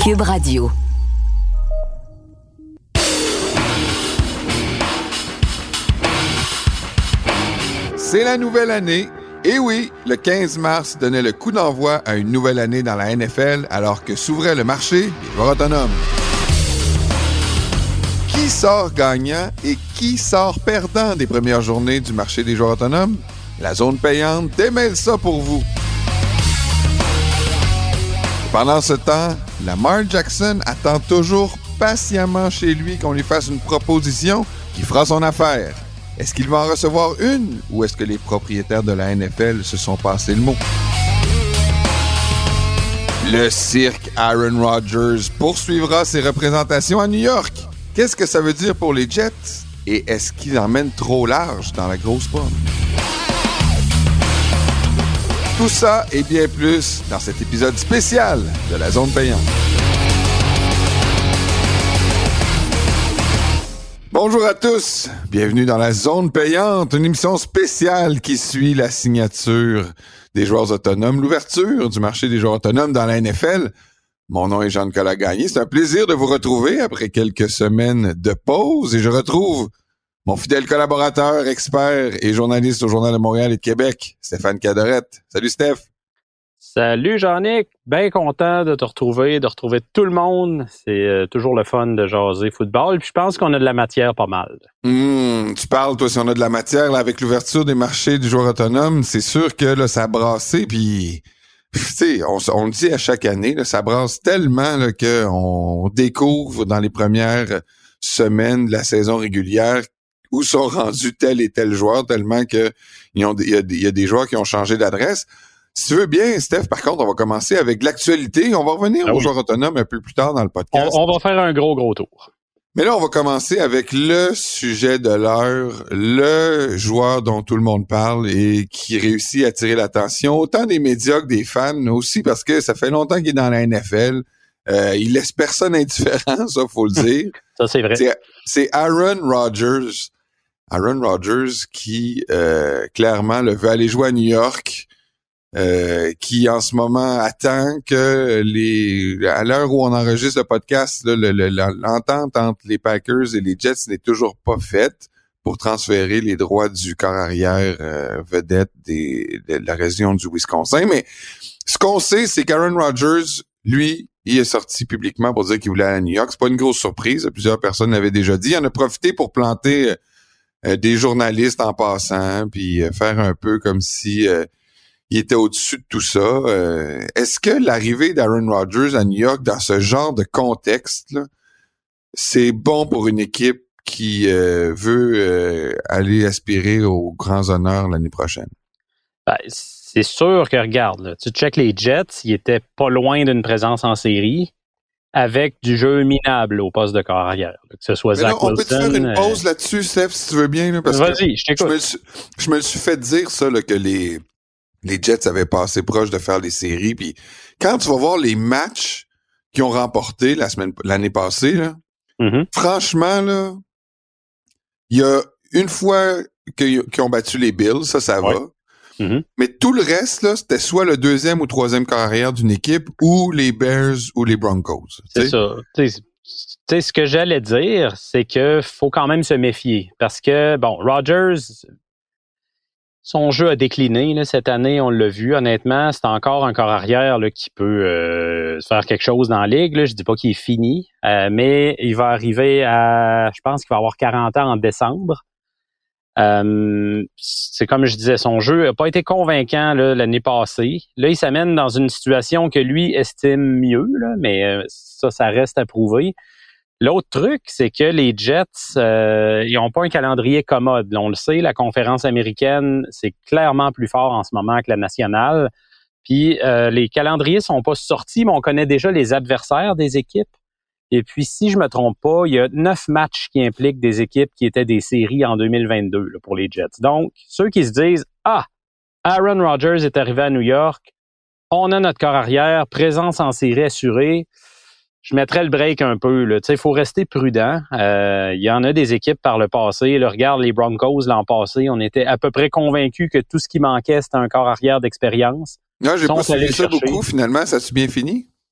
Cube Radio. C'est la nouvelle année. Et oui, le 15 mars donnait le coup d'envoi à une nouvelle année dans la NFL alors que s'ouvrait le marché des joueurs autonomes. Qui sort gagnant et qui sort perdant des premières journées du marché des joueurs autonomes? La zone payante démêle ça pour vous. Pendant ce temps, Lamar Jackson attend toujours patiemment chez lui qu'on lui fasse une proposition qui fera son affaire. Est-ce qu'il va en recevoir une ou est-ce que les propriétaires de la NFL se sont passés le mot? Le cirque Aaron Rodgers poursuivra ses représentations à New York. Qu'est-ce que ça veut dire pour les Jets? Et est-ce qu'ils emmènent trop large dans la grosse pomme? Tout ça et bien plus dans cet épisode spécial de la Zone Payante. Bonjour à tous, bienvenue dans la Zone Payante, une émission spéciale qui suit la signature des joueurs autonomes, l'ouverture du marché des joueurs autonomes dans la NFL. Mon nom est Jean-Nicolas Gagné, c'est un plaisir de vous retrouver après quelques semaines de pause et je retrouve mon fidèle collaborateur, expert et journaliste au Journal de Montréal et de Québec, Stéphane Cadorette. Salut Steph! Salut Jean-Nic, bien content de te retrouver, de retrouver tout le monde. C'est toujours le fun de jaser football. Puis je pense qu'on a de la matière pas mal. Tu parles, toi, si on a de la matière là, avec l'ouverture des marchés du joueur autonome, c'est sûr que là, ça a brassé. Puis, tu sais, on le dit à chaque année, là, ça brasse tellement là, qu'on découvre dans les premières semaines de la saison régulière où sont rendus tel et tel joueur, tellement que il y a des joueurs qui ont changé d'adresse. Si tu veux bien, Steph, par contre, on va commencer avec l'actualité. On va revenir aux joueurs autonomes un peu plus tard dans le podcast. On va faire un gros tour. Mais là, on va commencer avec le sujet de l'heure, le joueur dont tout le monde parle et qui réussit à attirer l'attention, autant des médias que des fans, mais aussi parce que ça fait longtemps qu'il est dans la NFL. Il laisse personne indifférent, ça, faut le dire. Ça, c'est vrai. C'est Aaron Rodgers. Aaron Rodgers qui, clairement, veut aller jouer à New York. Qui en ce moment attend que à l'heure où on enregistre le podcast, là, l'entente entre les Packers et les Jets n'est toujours pas faite pour transférer les droits du corps arrière vedette de la région du Wisconsin. Mais ce qu'on sait, c'est qu'Aaron Rodgers, lui, il est sorti publiquement pour dire qu'il voulait aller à New York. C'est pas une grosse surprise. Plusieurs personnes l'avaient déjà dit. Il en a profité pour planter des journalistes en passant, puis faire un peu comme si il était au-dessus de tout ça. Est-ce que l'arrivée d'Aaron Rodgers à New York dans ce genre de contexte-là, c'est bon pour une équipe qui veut aller aspirer aux grands honneurs l'année prochaine? Ben, c'est sûr que, regarde, là, tu checkes les Jets, ils étaient pas loin d'une présence en série avec du jeu minable au poste de corps arrière. Que ce soit Zach Wilson. On peut te faire une pause là-dessus, Steph, si tu veux bien? Là, parce vas-y, je t'écoute. Je me le suis fait dire, ça, là, que les Jets avaient passé proche de faire les séries. Puis quand tu vas voir les matchs qu'ils ont remportés l'année passée, là, franchement, là, il y a une fois qu'ils ont battu les Bills, ça va. Mais tout le reste, là, c'était soit le deuxième ou troisième corps arrière d'une équipe ou les Bears ou les Broncos. C'est ça. Tu sais, ce que j'allais dire, c'est que faut quand même se méfier. Parce que, bon, Rodgers, son jeu a décliné là, cette année, on l'a vu. Honnêtement, c'est encore un corps arrière là, qui peut faire quelque chose dans la ligue. Là. Je dis pas qu'il est fini, mais il va arriver à... Je pense qu'il va avoir 40 ans en décembre. C'est comme je disais, son jeu n'a pas été convaincant là, l'année passée. Là, il s'amène dans une situation que lui estime mieux, là, mais ça reste à prouver. L'autre truc, c'est que les Jets, ils n'ont pas un calendrier commode. Là, on le sait, la conférence américaine, c'est clairement plus fort en ce moment que la nationale. Puis, les calendriers sont pas sortis, mais on connaît déjà les adversaires des équipes. Et puis, si je me trompe pas, il y a 9 matchs qui impliquent des équipes qui étaient des séries en 2022 là, pour les Jets. Donc, ceux qui se disent « Ah, Aaron Rodgers est arrivé à New York, on a notre corps arrière, présence en série assurée », je mettrais le break un peu. Il faut rester prudent. Il y en a des équipes par le passé. Là, regarde les Broncos l'an passé. On était à peu près convaincus que tout ce qui manquait, c'était un corps arrière d'expérience. Non, j'ai pas suivi ça beaucoup. Finalement, ça a-tu bien fini?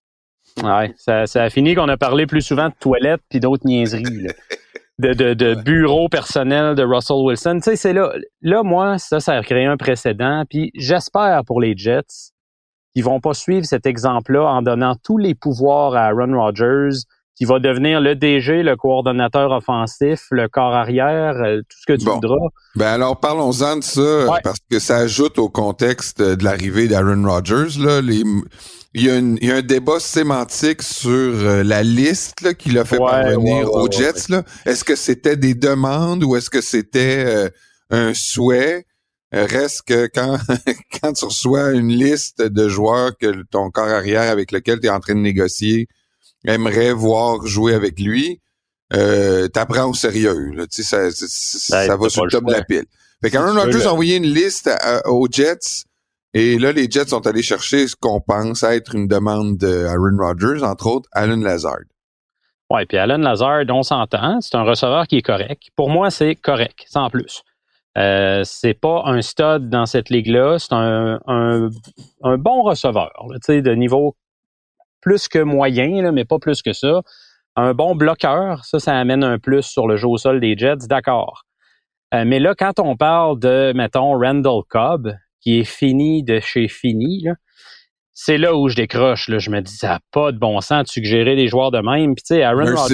Ouais, ça a fini qu'on a parlé plus souvent de toilettes puis d'autres niaiseries, là. De bureau personnel de Russell Wilson. Tu sais, c'est là, moi, ça a créé un précédent. Puis j'espère pour les Jets qu'ils vont pas suivre cet exemple-là en donnant tous les pouvoirs à Aaron Rodgers, qui va devenir le DG, le coordonnateur offensif, le corps arrière, tout ce que tu voudras. Ben alors, parlons-en de ça, parce que ça ajoute au contexte de l'arrivée d'Aaron Rodgers, là. Il y a un débat sémantique sur la liste là, qu'il a fait parvenir aux Jets. Là. Est-ce que c'était des demandes ou est-ce que c'était un souhait? Reste que quand tu reçois une liste de joueurs que ton corps arrière avec lequel tu es en train de négocier aimerait voir jouer avec lui, t'apprends au sérieux. Là. Tu sais, ça va sur le top de la pile. Fait qu'Aaron Rodgers a envoyé une liste aux Jets. Et là, les Jets sont allés chercher ce qu'on pense être une demande d'Aaron Rodgers, entre autres, Allen Lazard. Oui, puis Allen Lazard, on s'entend, c'est un receveur qui est correct. Pour moi, c'est correct, sans plus. C'est pas un stud dans cette ligue-là, c'est un bon receveur, tu sais, de niveau plus que moyen, là, mais pas plus que ça. Un bon bloqueur, ça amène un plus sur le jeu au sol des Jets, d'accord. Mais là, quand on parle de, mettons, Randall Cobb, qui est fini de chez fini, là, c'est là où je décroche. Là. Je me dis, ça n'a pas de bon sens de suggérer des joueurs de même. Puis, tu sais, Aaron Rodgers...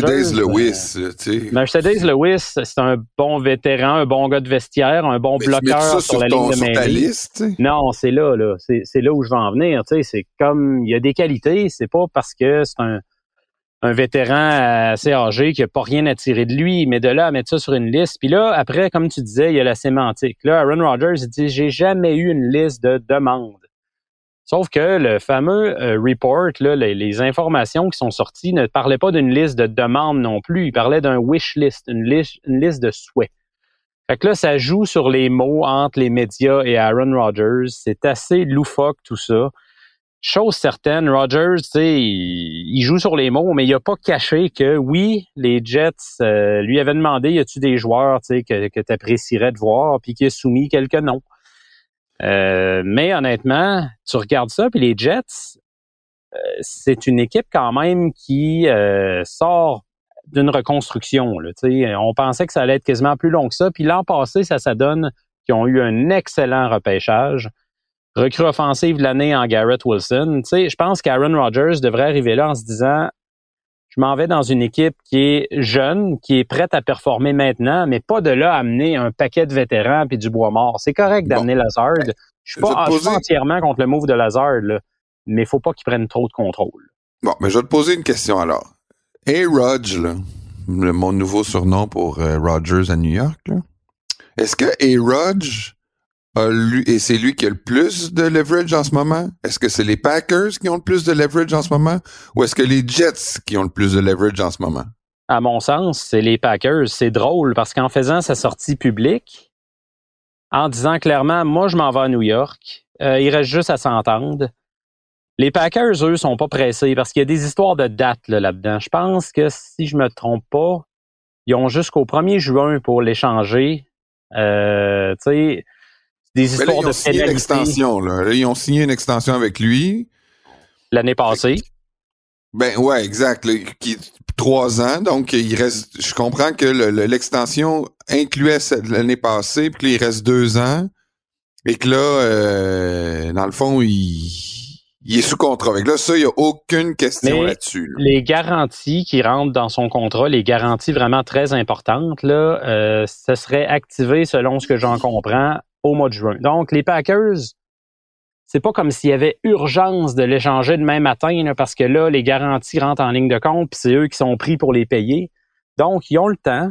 Mercedes Lewis, c'est un bon vétéran, un bon gars de vestiaire, un bon bloqueur sur la ligne de mêlée. Non, c'est là. C'est là où je vais en venir. Tu sais, c'est comme, il y a des qualités. C'est pas parce que c'est un vétéran assez âgé qui n'a pas rien à tirer de lui, mais de là à mettre ça sur une liste. Puis là, après, comme tu disais, il y a la sémantique. Là, Aaron Rodgers, il dit, j'ai jamais eu une liste de demandes. Sauf que le fameux report, là, les informations qui sont sorties ne parlaient pas d'une liste de demandes non plus. Il parlait d'un wish list, une liste de souhaits. Fait que là, ça joue sur les mots entre les médias et Aaron Rodgers. C'est assez loufoque, tout ça. Chose certaine, Rodgers, tu sais, il joue sur les mots, mais il a pas caché que oui, les Jets lui avaient demandé, y a-tu des joueurs, tu sais, que tu apprécierais de voir, puis qui a soumis quelques noms. Mais honnêtement, tu regardes ça, puis les Jets, c'est une équipe quand même qui sort d'une reconstruction. Là, tu sais, on pensait que ça allait être quasiment plus long que ça, puis l'an passé, ça donne qu'ils ont eu un excellent repêchage. Recrue offensive de l'année en Garrett Wilson. Tu sais, je pense qu'Aaron Rodgers devrait arriver là en se disant, je m'en vais dans une équipe qui est jeune, qui est prête à performer maintenant, mais pas de là à amener un paquet de vétérans puis du bois mort. C'est correct d'amener Lazard. Je suis pas entièrement contre le move de Lazard, là, mais il faut pas qu'il prenne trop de contrôle. Bon, mais je vais te poser une question alors. A-Rodge, là, mon nouveau surnom pour Rodgers à New York, là. Est-ce que A-Rodge et c'est lui qui a le plus de leverage en ce moment? Est-ce que c'est les Packers qui ont le plus de leverage en ce moment? Ou est-ce que les Jets qui ont le plus de leverage en ce moment? À mon sens, c'est les Packers. C'est drôle parce qu'en faisant sa sortie publique, en disant clairement, moi, je m'en vais à New York, il reste juste à s'entendre. Les Packers, eux, sont pas pressés parce qu'il y a des histoires de date là-dedans. Je pense que si je me trompe pas, ils ont jusqu'au 1er juin pour l'échanger. Tu sais, des histoires de pénalité. Là, ils ont signé une extension avec lui. L'année passée. Ben ouais, exact. Là, 3 ans, donc il reste. Je comprends que l'extension incluait l'année passée, puis il reste 2 ans, et que là, dans le fond, il est sous contrat. Avec là, ça, il n'y a aucune question là-dessus. Là. Les garanties qui rentrent dans son contrat, les garanties vraiment très importantes, là, ce serait activé selon ce que j'en comprends au mois de juin. Donc, les Packers, c'est pas comme s'il y avait urgence de l'échanger demain matin, là, parce que là, les garanties rentrent en ligne de compte, puis c'est eux qui sont pris pour les payer. Donc, ils ont le temps.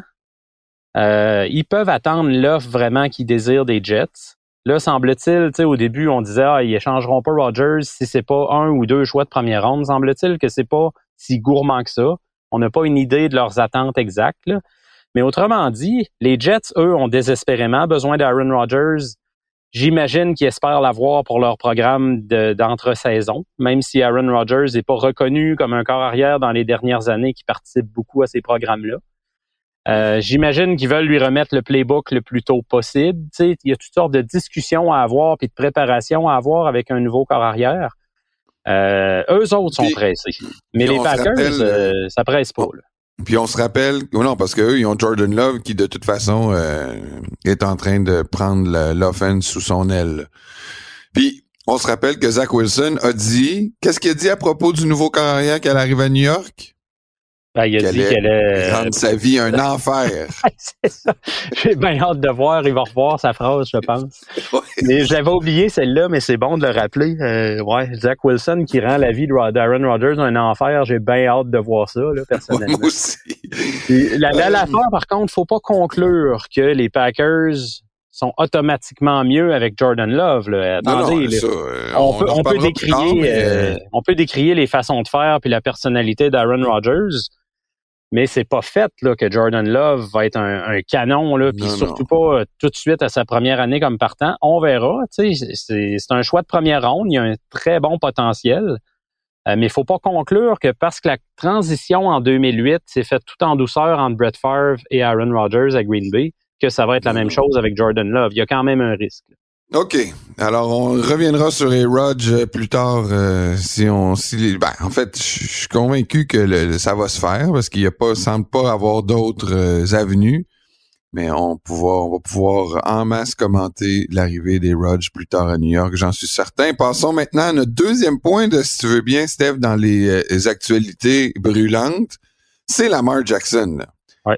Ils peuvent attendre l'offre vraiment qu'ils désirent des Jets. Là, semble-t-il, tu sais, au début, on disait, ils échangeront pas Rodgers si c'est pas 1 ou 2 choix de première ronde. Semble-t-il que c'est pas si gourmand que ça. On n'a pas une idée de leurs attentes exactes, là. Mais autrement dit, les Jets, eux, ont désespérément besoin d'Aaron Rodgers. J'imagine qu'ils espèrent l'avoir pour leur programme d'entre-saison, même si Aaron Rodgers n'est pas reconnu comme un corps arrière dans les dernières années qui participe beaucoup à ces programmes-là. J'imagine qu'ils veulent lui remettre le playbook le plus tôt possible. Tu sais, il y a toutes sortes de discussions à avoir puis de préparation à avoir avec un nouveau corps arrière. Eux autres sont pressés. Mais les Packers, ça presse pas. Là. Puis on se rappelle, non, parce qu'eux, ils ont Jordan Love qui, de toute façon, est en train de prendre l'offense sous son aile. Puis, on se rappelle que Zach Wilson a dit, qu'est-ce qu'il a dit à propos du nouveau carrière qu'elle arrive à New York? Ben, il a dit qu'elle allait rendre sa vie un enfer. C'est ça. J'ai bien hâte de voir. Il va revoir sa phrase, je pense. Ouais. Mais j'avais oublié celle-là, mais c'est bon de le rappeler. Zach Wilson qui rend la vie d'Aaron Rodgers un enfer. J'ai bien hâte de voir ça, là, personnellement. Ouais, moi aussi. L'affaire, par contre, faut pas conclure que les Packers sont automatiquement mieux avec Jordan Love. Là. Attendez, ça, on peut décrier les façons de faire puis la personnalité d'Aaron Rodgers. Mais c'est pas fait là, que Jordan Love va être un canon, là, puis surtout pas tout de suite à sa première année comme partant. On verra. C'est un choix de première ronde. Il y a un très bon potentiel. Mais il faut pas conclure que parce que la transition en 2008 s'est faite tout en douceur entre Brett Favre et Aaron Rodgers à Green Bay, que ça va être la même chose avec Jordan Love. Il y a quand même un risque. OK. Alors, on reviendra sur les Rodgers plus tard. En fait, je suis convaincu que ça va se faire parce qu'il semble pas avoir d'autres avenues. Mais on va pouvoir en masse commenter l'arrivée des Rodgers plus tard à New York, j'en suis certain. Passons maintenant à notre deuxième point si tu veux bien, Steph, dans les actualités brûlantes. C'est Lamar Jackson. Là. Ouais.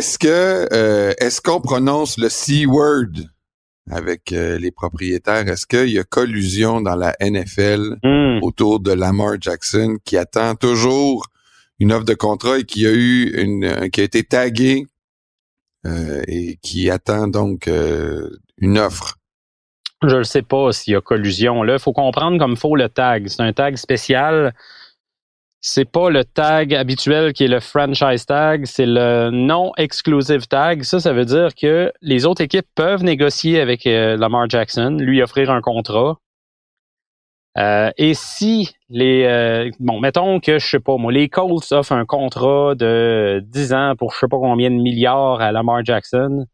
Est-ce qu'on prononce le C-word avec les propriétaires? Est-ce qu'il y a collusion dans la NFL autour de Lamar Jackson qui attend toujours une offre de contrat et qui a été tagué et qui attend donc une offre? Je ne sais pas s'il y a collusion. Là, il faut comprendre comme il faut le tag. C'est un tag spécial. C'est pas le tag habituel qui est le franchise tag, c'est le non-exclusive tag. Ça veut dire que les autres équipes peuvent négocier avec Lamar Jackson, lui offrir un contrat. Et si mettons que, je sais pas moi, les Colts offrent un contrat de 10 ans pour je sais pas combien de milliards à Lamar Jackson,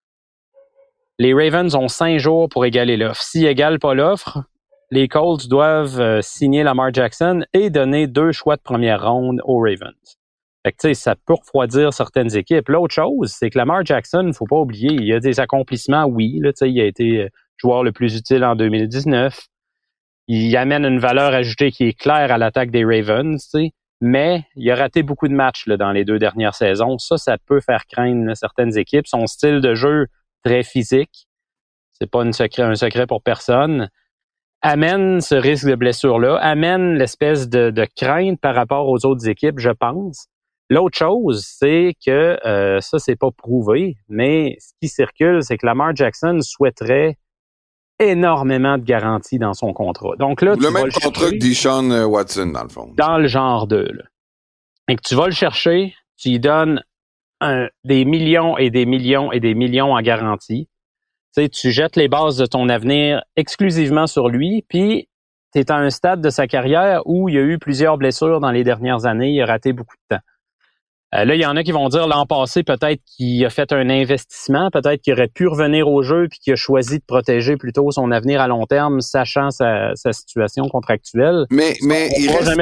les Ravens ont 5 jours pour égaler l'offre. S'ils égalent pas l'offre, les Colts doivent signer Lamar Jackson et donner 2 choix de première ronde aux Ravens. Fait que, tu sais, ça peut refroidir certaines équipes. L'autre chose, c'est que Lamar Jackson, faut pas oublier, il a des accomplissements, oui. Là, tu sais, il a été joueur le plus utile en 2019. Il amène une valeur ajoutée qui est claire à l'attaque des Ravens, tu sais. Mais il a raté beaucoup de matchs là, dans les 2 dernières saisons. Ça peut faire craindre là, certaines équipes. Son style de jeu très physique, c'est pas un secret pour personne, amène ce risque de blessure-là, amène l'espèce de crainte par rapport aux autres équipes, je pense. L'autre chose, c'est que ça, c'est pas prouvé, mais ce qui circule, c'est que Lamar Jackson souhaiterait énormément de garanties dans son contrat. Donc là, le même contrat que Deshaun Watson, dans le fond. Dans le genre 2. Là. Et que tu vas le chercher, tu lui donnes des millions et des millions et des millions en garantie. Tu sais, tu jettes les bases de ton avenir exclusivement sur lui, puis tu es à un stade de sa carrière où il y a eu plusieurs blessures dans les dernières années, il a raté beaucoup de temps. Là, il y en a qui vont dire l'an passé, peut-être qu'il a fait un investissement, peut-être qu'il aurait pu revenir au jeu puis qu'il a choisi de protéger plutôt son avenir à long terme, sachant sa situation contractuelle. Mais il reste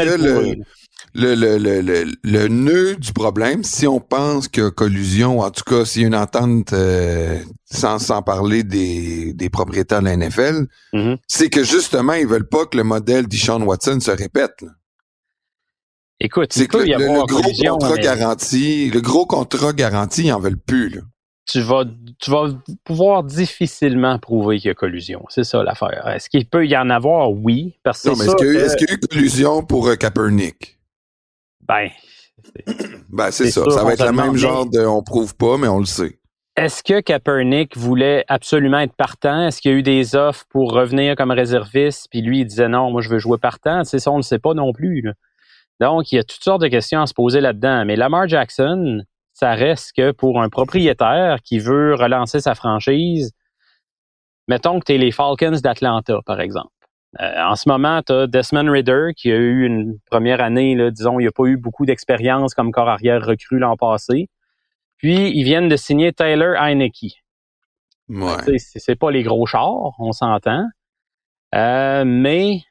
le nœud du problème, si on pense qu'il y a collusion, en tout cas, s'il y a une entente sans parler des propriétaires de la NFL, c'est que justement, ils veulent pas que le modèle Deshaun Watson se répète. Là. Écoute, c'est que le gros contrat garanti, ils en veulent plus. Là. Tu vas pouvoir difficilement prouver qu'il y a collusion. C'est ça l'affaire. Est-ce qu'il peut y en avoir? Oui. Parce que est-ce qu'il y a eu collusion pour Kaepernick? C'est ça. Ça va être le même genre de on prouve pas, mais on le sait. Est-ce que Kaepernick voulait absolument être partant? Est-ce qu'il y a eu des offres pour revenir comme réserviste? Puis lui, il disait non, moi je veux jouer partant. C'est ça, on ne le sait pas non plus. Là. Donc, il y a toutes sortes de questions à se poser là-dedans. Mais Lamar Jackson, ça reste que pour un propriétaire qui veut relancer sa franchise, mettons que tu es les Falcons d'Atlanta, par exemple. En ce moment, tu as Desmond Ridder qui a eu une première année, là, disons, il n'a pas eu beaucoup d'expérience comme corps arrière recru l'an passé. Puis, ils viennent de signer Taylor Heinicke. Ouais. C'est pas les gros chars, on s'entend. Mais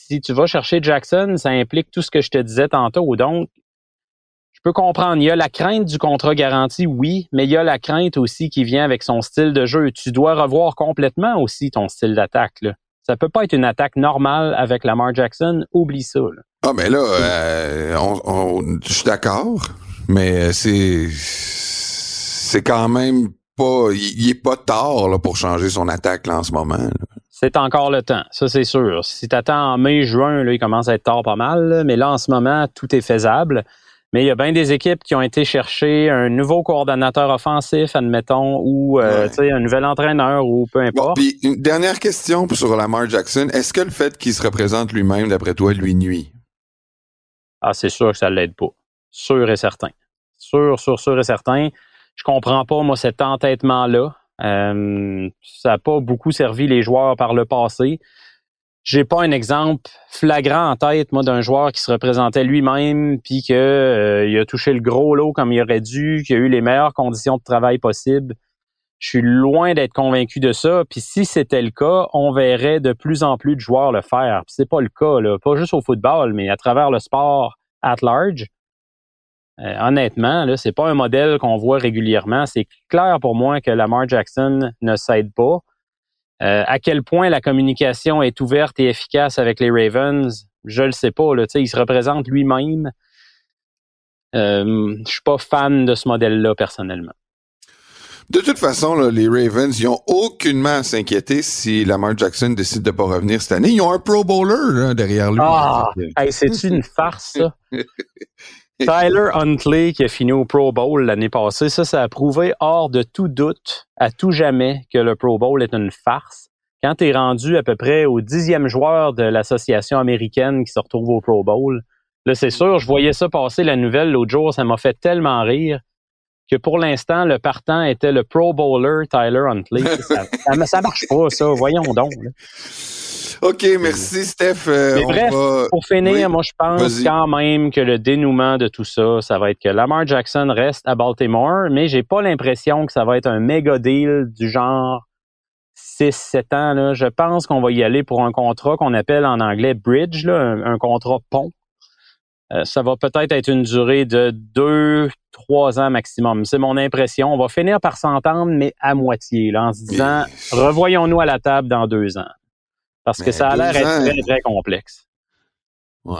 si tu vas chercher Jackson, ça implique tout ce que je te disais tantôt. Donc, je peux comprendre. Il y a la crainte du contrat garanti, oui, mais il y a la crainte aussi qui vient avec son style de jeu. Tu dois revoir complètement aussi ton style d'attaque, là. Ça peut pas être une attaque normale avec Lamar Jackson. Oublie ça, là. Ah, mais là, je suis d'accord, mais c'est quand même pas, il est pas tard, là, pour changer son attaque, là, en ce moment, là. C'est encore le temps, ça c'est sûr. Si tu attends en mai, juin, là, il commence à être tard pas mal, là, mais là, en ce moment, tout est faisable. Mais il y a bien des équipes qui ont été chercher un nouveau coordonnateur offensif, admettons, ou un nouvel entraîneur, ou peu importe. Bon, puis une dernière question sur Lamar Jackson. Est-ce que le fait qu'il se représente lui-même, d'après toi, lui nuit? Ah, c'est sûr que ça l'aide pas. Sûr et certain. Sûr et certain. Je comprends pas, moi, cet entêtement-là. Ça n'a pas beaucoup servi les joueurs par le passé. J'ai pas un exemple flagrant en tête, moi, d'un joueur qui se représentait lui-même puis que il a touché le gros lot comme il aurait dû, qu'il a eu les meilleures conditions de travail possibles. Je suis loin d'être convaincu de ça. Puis si c'était le cas, on verrait de plus en plus de joueurs le faire. Puis c'est pas le cas, là, pas juste au football, mais à travers le sport at large. Honnêtement, là, c'est pas un modèle qu'on voit régulièrement. C'est clair pour moi que Lamar Jackson ne s'aide pas. À quel point la communication est ouverte et efficace avec les Ravens, je le sais pas. Là, il se représente lui-même. Je suis pas fan de ce modèle-là, personnellement. De toute façon, là, les Ravens, ils ont aucunement à s'inquiéter si Lamar Jackson décide de pas revenir cette année. Ils ont un Pro Bowler là, derrière lui. Ah! Hey, c'est-tu une farce, ça? Tyler Huntley, qui a fini au Pro Bowl l'année passée, ça a prouvé hors de tout doute, à tout jamais, que le Pro Bowl est une farce. Quand tu es rendu à peu près au 10e joueur de l'association américaine qui se retrouve au Pro Bowl, là, c'est sûr, je voyais ça passer la nouvelle l'autre jour, ça m'a fait tellement rire que pour l'instant, le partant était le Pro Bowler Tyler Huntley. Ça marche pas, ça. Voyons donc, là. OK, merci, Steph. Mais bref, pour finir, moi, je pense quand même que le dénouement de tout ça, ça va être que Lamar Jackson reste à Baltimore, mais j'ai pas l'impression que ça va être un méga deal du genre 6-7 ans. Là. Je pense qu'on va y aller pour un contrat qu'on appelle en anglais bridge, là, un contrat pont. Ça va peut-être être une durée de 2-3 ans maximum. C'est mon impression. On va finir par s'entendre, mais à moitié, là, en se disant revoyons-nous à la table dans 2 ans. Parce que ça a l'air être très, très complexe. Ouais.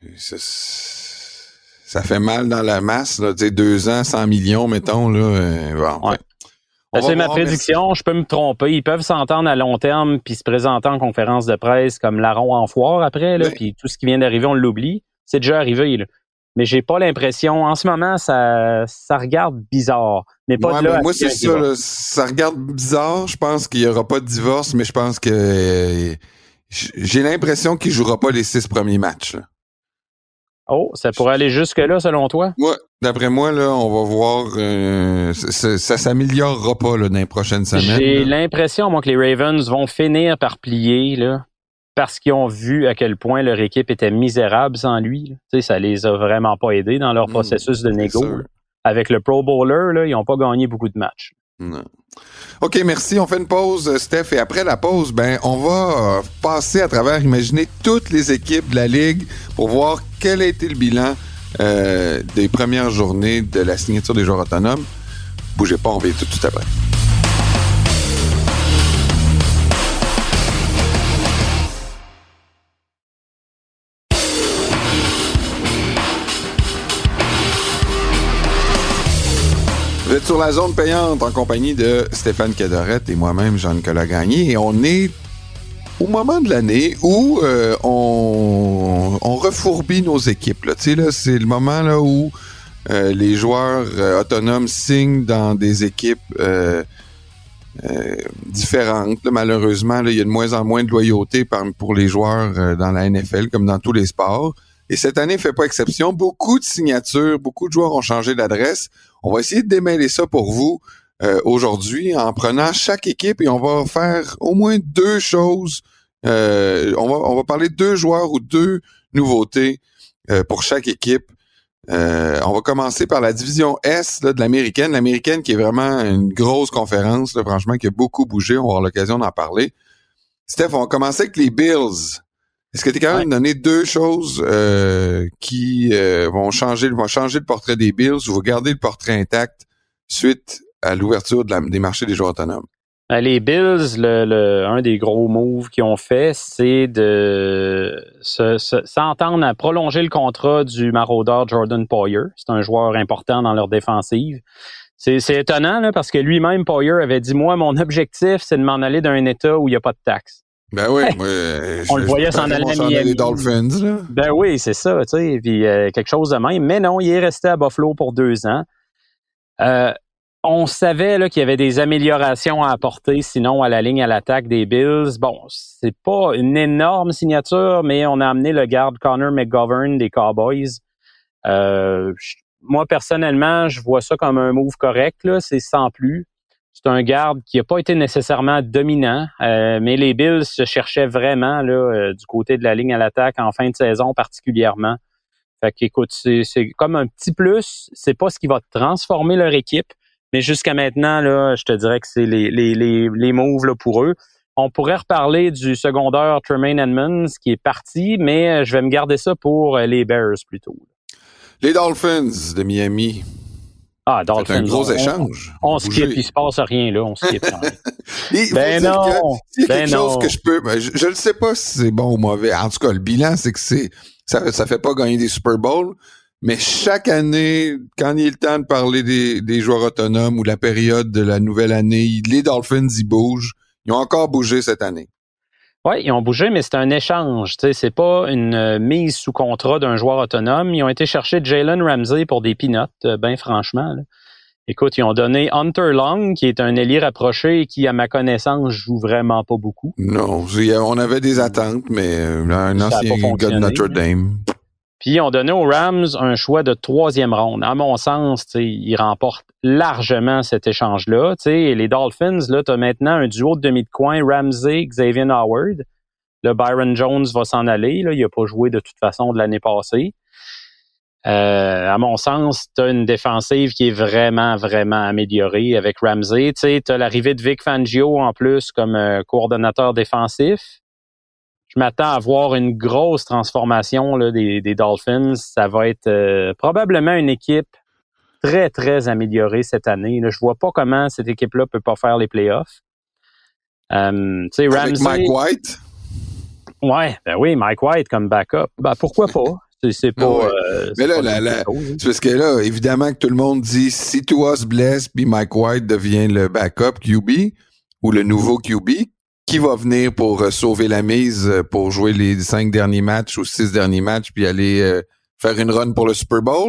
Ça fait mal dans la masse, là. Tu sais, 2 ans, 100 millions, mettons, là. Bon, ouais. C'est ma prédiction. Je peux me tromper. Ils peuvent s'entendre à long terme puis se présenter en conférence de presse comme larron en foire après, là. Puis tout ce qui vient d'arriver, on l'oublie. C'est déjà arrivé, là. Mais j'ai pas l'impression. En ce moment, ça regarde bizarre. Mais pas de là. Moi, c'est ça, là, ça regarde bizarre. Je pense qu'il y aura pas de divorce, mais je pense que j'ai l'impression qu'il jouera pas les 6 premiers matchs, là. Oh, ça pourrait aller jusque-là, selon toi? Ouais, d'après moi, là, on va voir. Ça s'améliorera pas là, dans les prochaines semaines. J'ai l'impression, moi, que les Ravens vont finir par plier, là, parce qu'ils ont vu à quel point leur équipe était misérable sans lui. Tu sais, ça les a vraiment pas aidés dans leur processus de négo. Avec le Pro Bowler, là, ils n'ont pas gagné beaucoup de matchs. Non. OK, merci. On fait une pause, Steph. Et après la pause, on va passer à travers, imaginer toutes les équipes de la Ligue pour voir quel a été le bilan des premières journées de la signature des joueurs autonomes. Bougez pas, on revient tout après. Vous êtes sur la zone payante en compagnie de Stéphane Cadorette et moi-même, Jean-Nicolas Gagné. Et on est au moment de l'année où on refourbit nos équipes. Là. Tu sais, là, c'est le moment là, où les joueurs autonomes signent dans des équipes différentes. Là, malheureusement, là, il y a de moins en moins de loyauté pour les joueurs dans la NFL, comme dans tous les sports. Et cette année ne fait pas exception. Beaucoup de signatures, beaucoup de joueurs ont changé d'adresse. On va essayer de démêler ça pour vous aujourd'hui en prenant chaque équipe et on va faire au moins 2 choses. On va parler de 2 joueurs ou 2 nouveautés pour chaque équipe. On va commencer par la division S là, de l'américaine. L'américaine qui est vraiment une grosse conférence, là, franchement, qui a beaucoup bougé. On va avoir l'occasion d'en parler. Steph, on va commencer avec les Bills. Est-ce que tu es capable de donner deux choses qui vont changer le portrait des Bills ou vont garder le portrait intact suite à l'ouverture des marchés des joueurs autonomes? Les Bills, un des gros moves qu'ils ont fait, c'est de s'entendre à prolonger le contrat du maraudeur Jordan Poyer. C'est un joueur important dans leur défensive. C'est étonnant là, parce que lui-même, Poyer, avait dit « Moi, mon objectif, c'est de m'en aller d'un État où il n'y a pas de taxes. » Ben oui, on le voyait s'en aller à Miami. Les Dolphins, là. Ben oui, c'est ça, tu sais, puis quelque chose de même. Mais non, il est resté à Buffalo pour 2 ans. On savait là qu'il y avait des améliorations à apporter, sinon à la ligne à l'attaque des Bills. Bon, c'est pas une énorme signature, mais on a amené le garde Connor McGovern des Cowboys. Moi, personnellement, je vois ça comme un move correct, là, c'est sans plus. C'est un garde qui n'a pas été nécessairement dominant, mais les Bills se cherchaient vraiment là, du côté de la ligne à l'attaque en fin de saison particulièrement. Fait qu'écoute, c'est comme un petit plus. C'est pas ce qui va transformer leur équipe, mais jusqu'à maintenant, là, je te dirais que c'est les moves là, pour eux. On pourrait reparler du secondaire Tremaine Edmonds qui est parti, mais je vais me garder ça pour les Bears plutôt. Les Dolphins de Miami. Ah, Dolphins. C'est un gros échange. On skip, il se passe rien, là. On skip. Ben non! C'est quelque chose que je peux... Je ne sais pas si c'est bon ou mauvais. En tout cas, le bilan, c'est que ça fait pas gagner des Super Bowls, mais chaque année, quand il est le temps de parler des joueurs autonomes ou la période de la nouvelle année, les Dolphins, ils bougent. Ils ont encore bougé cette année. Oui, ils ont bougé, mais c'est un échange. Tu sais, c'est pas une mise sous contrat d'un joueur autonome. Ils ont été chercher Jalen Ramsey pour des peanuts, ben franchement. Là. Écoute, ils ont donné Hunter Long, qui est un ailier rapproché et qui, à ma connaissance, joue vraiment pas beaucoup. Non, on avait des attentes, mais un ancien gars de Notre Dame. Puis ils ont donné aux Rams un choix de 3e ronde. À mon sens, ils remportent largement cet échange-là. Et les Dolphins, là, tu as maintenant un duo de demi de coin, Ramsey, Xavier Howard. Le Byron Jones va s'en aller. Là, il n'a pas joué de toute façon de l'année passée. À mon sens, tu as une défensive qui est vraiment, vraiment améliorée avec Ramsey. Tu as l'arrivée de Vic Fangio en plus comme coordonnateur défensif. Je m'attends à voir une grosse transformation là, des Dolphins. Ça va être probablement une équipe très, très améliorée cette année. Là, je vois pas comment cette équipe-là peut pas faire les playoffs. Ramsey, avec Mike White? Ouais, ben oui, Mike White comme backup. Ben pourquoi pas? C'est pas... mais là, c'est parce que là, évidemment que tout le monde dit si Tua se blesse puis Mike White devient le backup QB ou le nouveau QB, qui va venir pour sauver la mise pour jouer les 5 derniers matchs ou 6 derniers matchs puis aller faire une run pour le Super Bowl?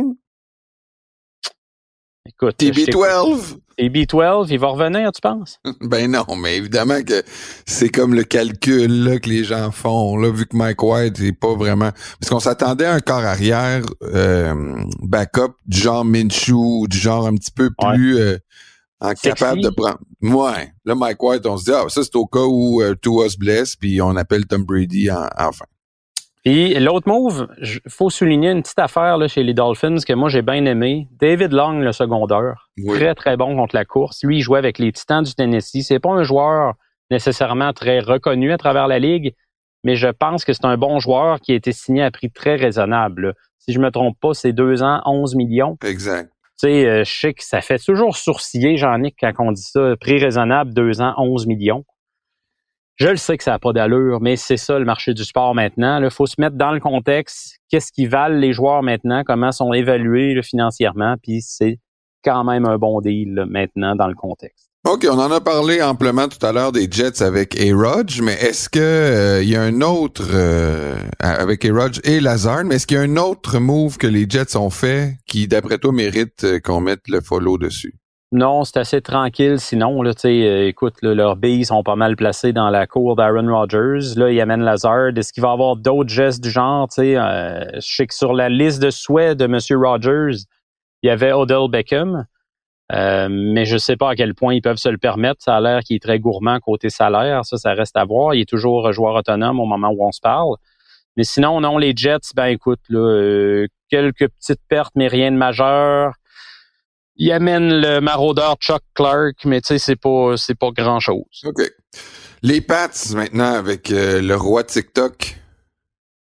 Écoute, TB12? TB12, il va revenir, tu penses? Ben non, mais évidemment que c'est comme le calcul là, que les gens font, là, vu que Mike White est pas vraiment... Parce qu'on s'attendait à un corps arrière backup du genre Minshew, du genre un petit peu plus... capable de prendre. Ouais. Là, Mike White, on se dit, ça, c'est au cas où Tua se blesse, puis on appelle Tom Brady enfin. Puis l'autre move, faut souligner une petite affaire là, chez les Dolphins que moi, j'ai bien aimé. David Long, le secondaire. Oui. Très, très bon contre la course. Lui, il jouait avec les Titans du Tennessee. C'est pas un joueur nécessairement très reconnu à travers la ligue, mais je pense que c'est un bon joueur qui a été signé à prix très raisonnable. Là. Si je me trompe pas, c'est 2 ans, 11 millions. Exact. Tu sais, je sais que ça fait toujours sourciller, Jean-Nic, quand on dit ça. Prix raisonnable, 2 ans, 11 millions. Je le sais que ça n'a pas d'allure, mais c'est ça le marché du sport maintenant. Il faut se mettre dans le contexte. Qu'est-ce qu'ils valent les joueurs maintenant? Comment sont évalués là, financièrement? Puis c'est quand même un bon deal là, maintenant dans le contexte. OK, on en a parlé amplement tout à l'heure des Jets avec A-Rod, mais est-ce que il y a un autre avec A-Rod et Lazard, mais est-ce qu'il y a un autre move que les Jets ont fait qui, d'après toi, mérite qu'on mette le follow dessus? Non, c'est assez tranquille. Sinon, là, écoute, là, leurs billes sont pas mal placées dans la cour d'Aaron Rodgers. Là, il amène Lazard. Est-ce qu'il va y avoir d'autres gestes du genre? Je sais que sur la liste de souhaits de M. Rodgers, il y avait Odell Beckham. Mais je sais pas à quel point ils peuvent se le permettre. Ça a l'air qu'il est très gourmand côté salaire. Ça reste à voir. Il est toujours joueur autonome au moment où on se parle. Mais sinon, non, les Jets, ben écoute, là, quelques petites pertes, mais rien de majeur. Il amène le maraudeur Chuck Clark, mais tu sais, c'est pas grand-chose. OK. Les Pats, maintenant, avec le roi TikTok.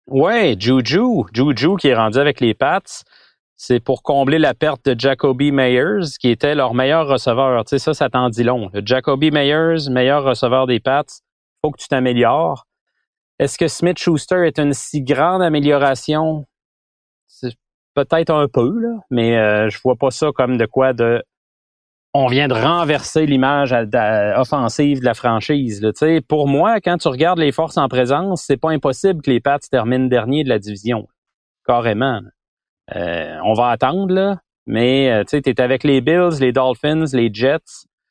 Ouais, Juju qui est rendu avec les Pats, c'est pour combler la perte de Jacoby Meyers, qui était leur meilleur receveur. Tu sais, ça t'en dit long. Le Jacoby Meyers, meilleur receveur des Pats, faut que tu t'améliores. Est-ce que Smith-Schuster est une si grande amélioration? C'est peut-être un peu, là, mais je vois pas ça comme de quoi de... On vient de renverser l'image offensive de la franchise. Là. Pour moi, quand tu regardes les forces en présence, c'est pas impossible que les Pats terminent dernier de la division. Carrément. On va attendre, là. Mais tu es avec les Bills, les Dolphins, les Jets.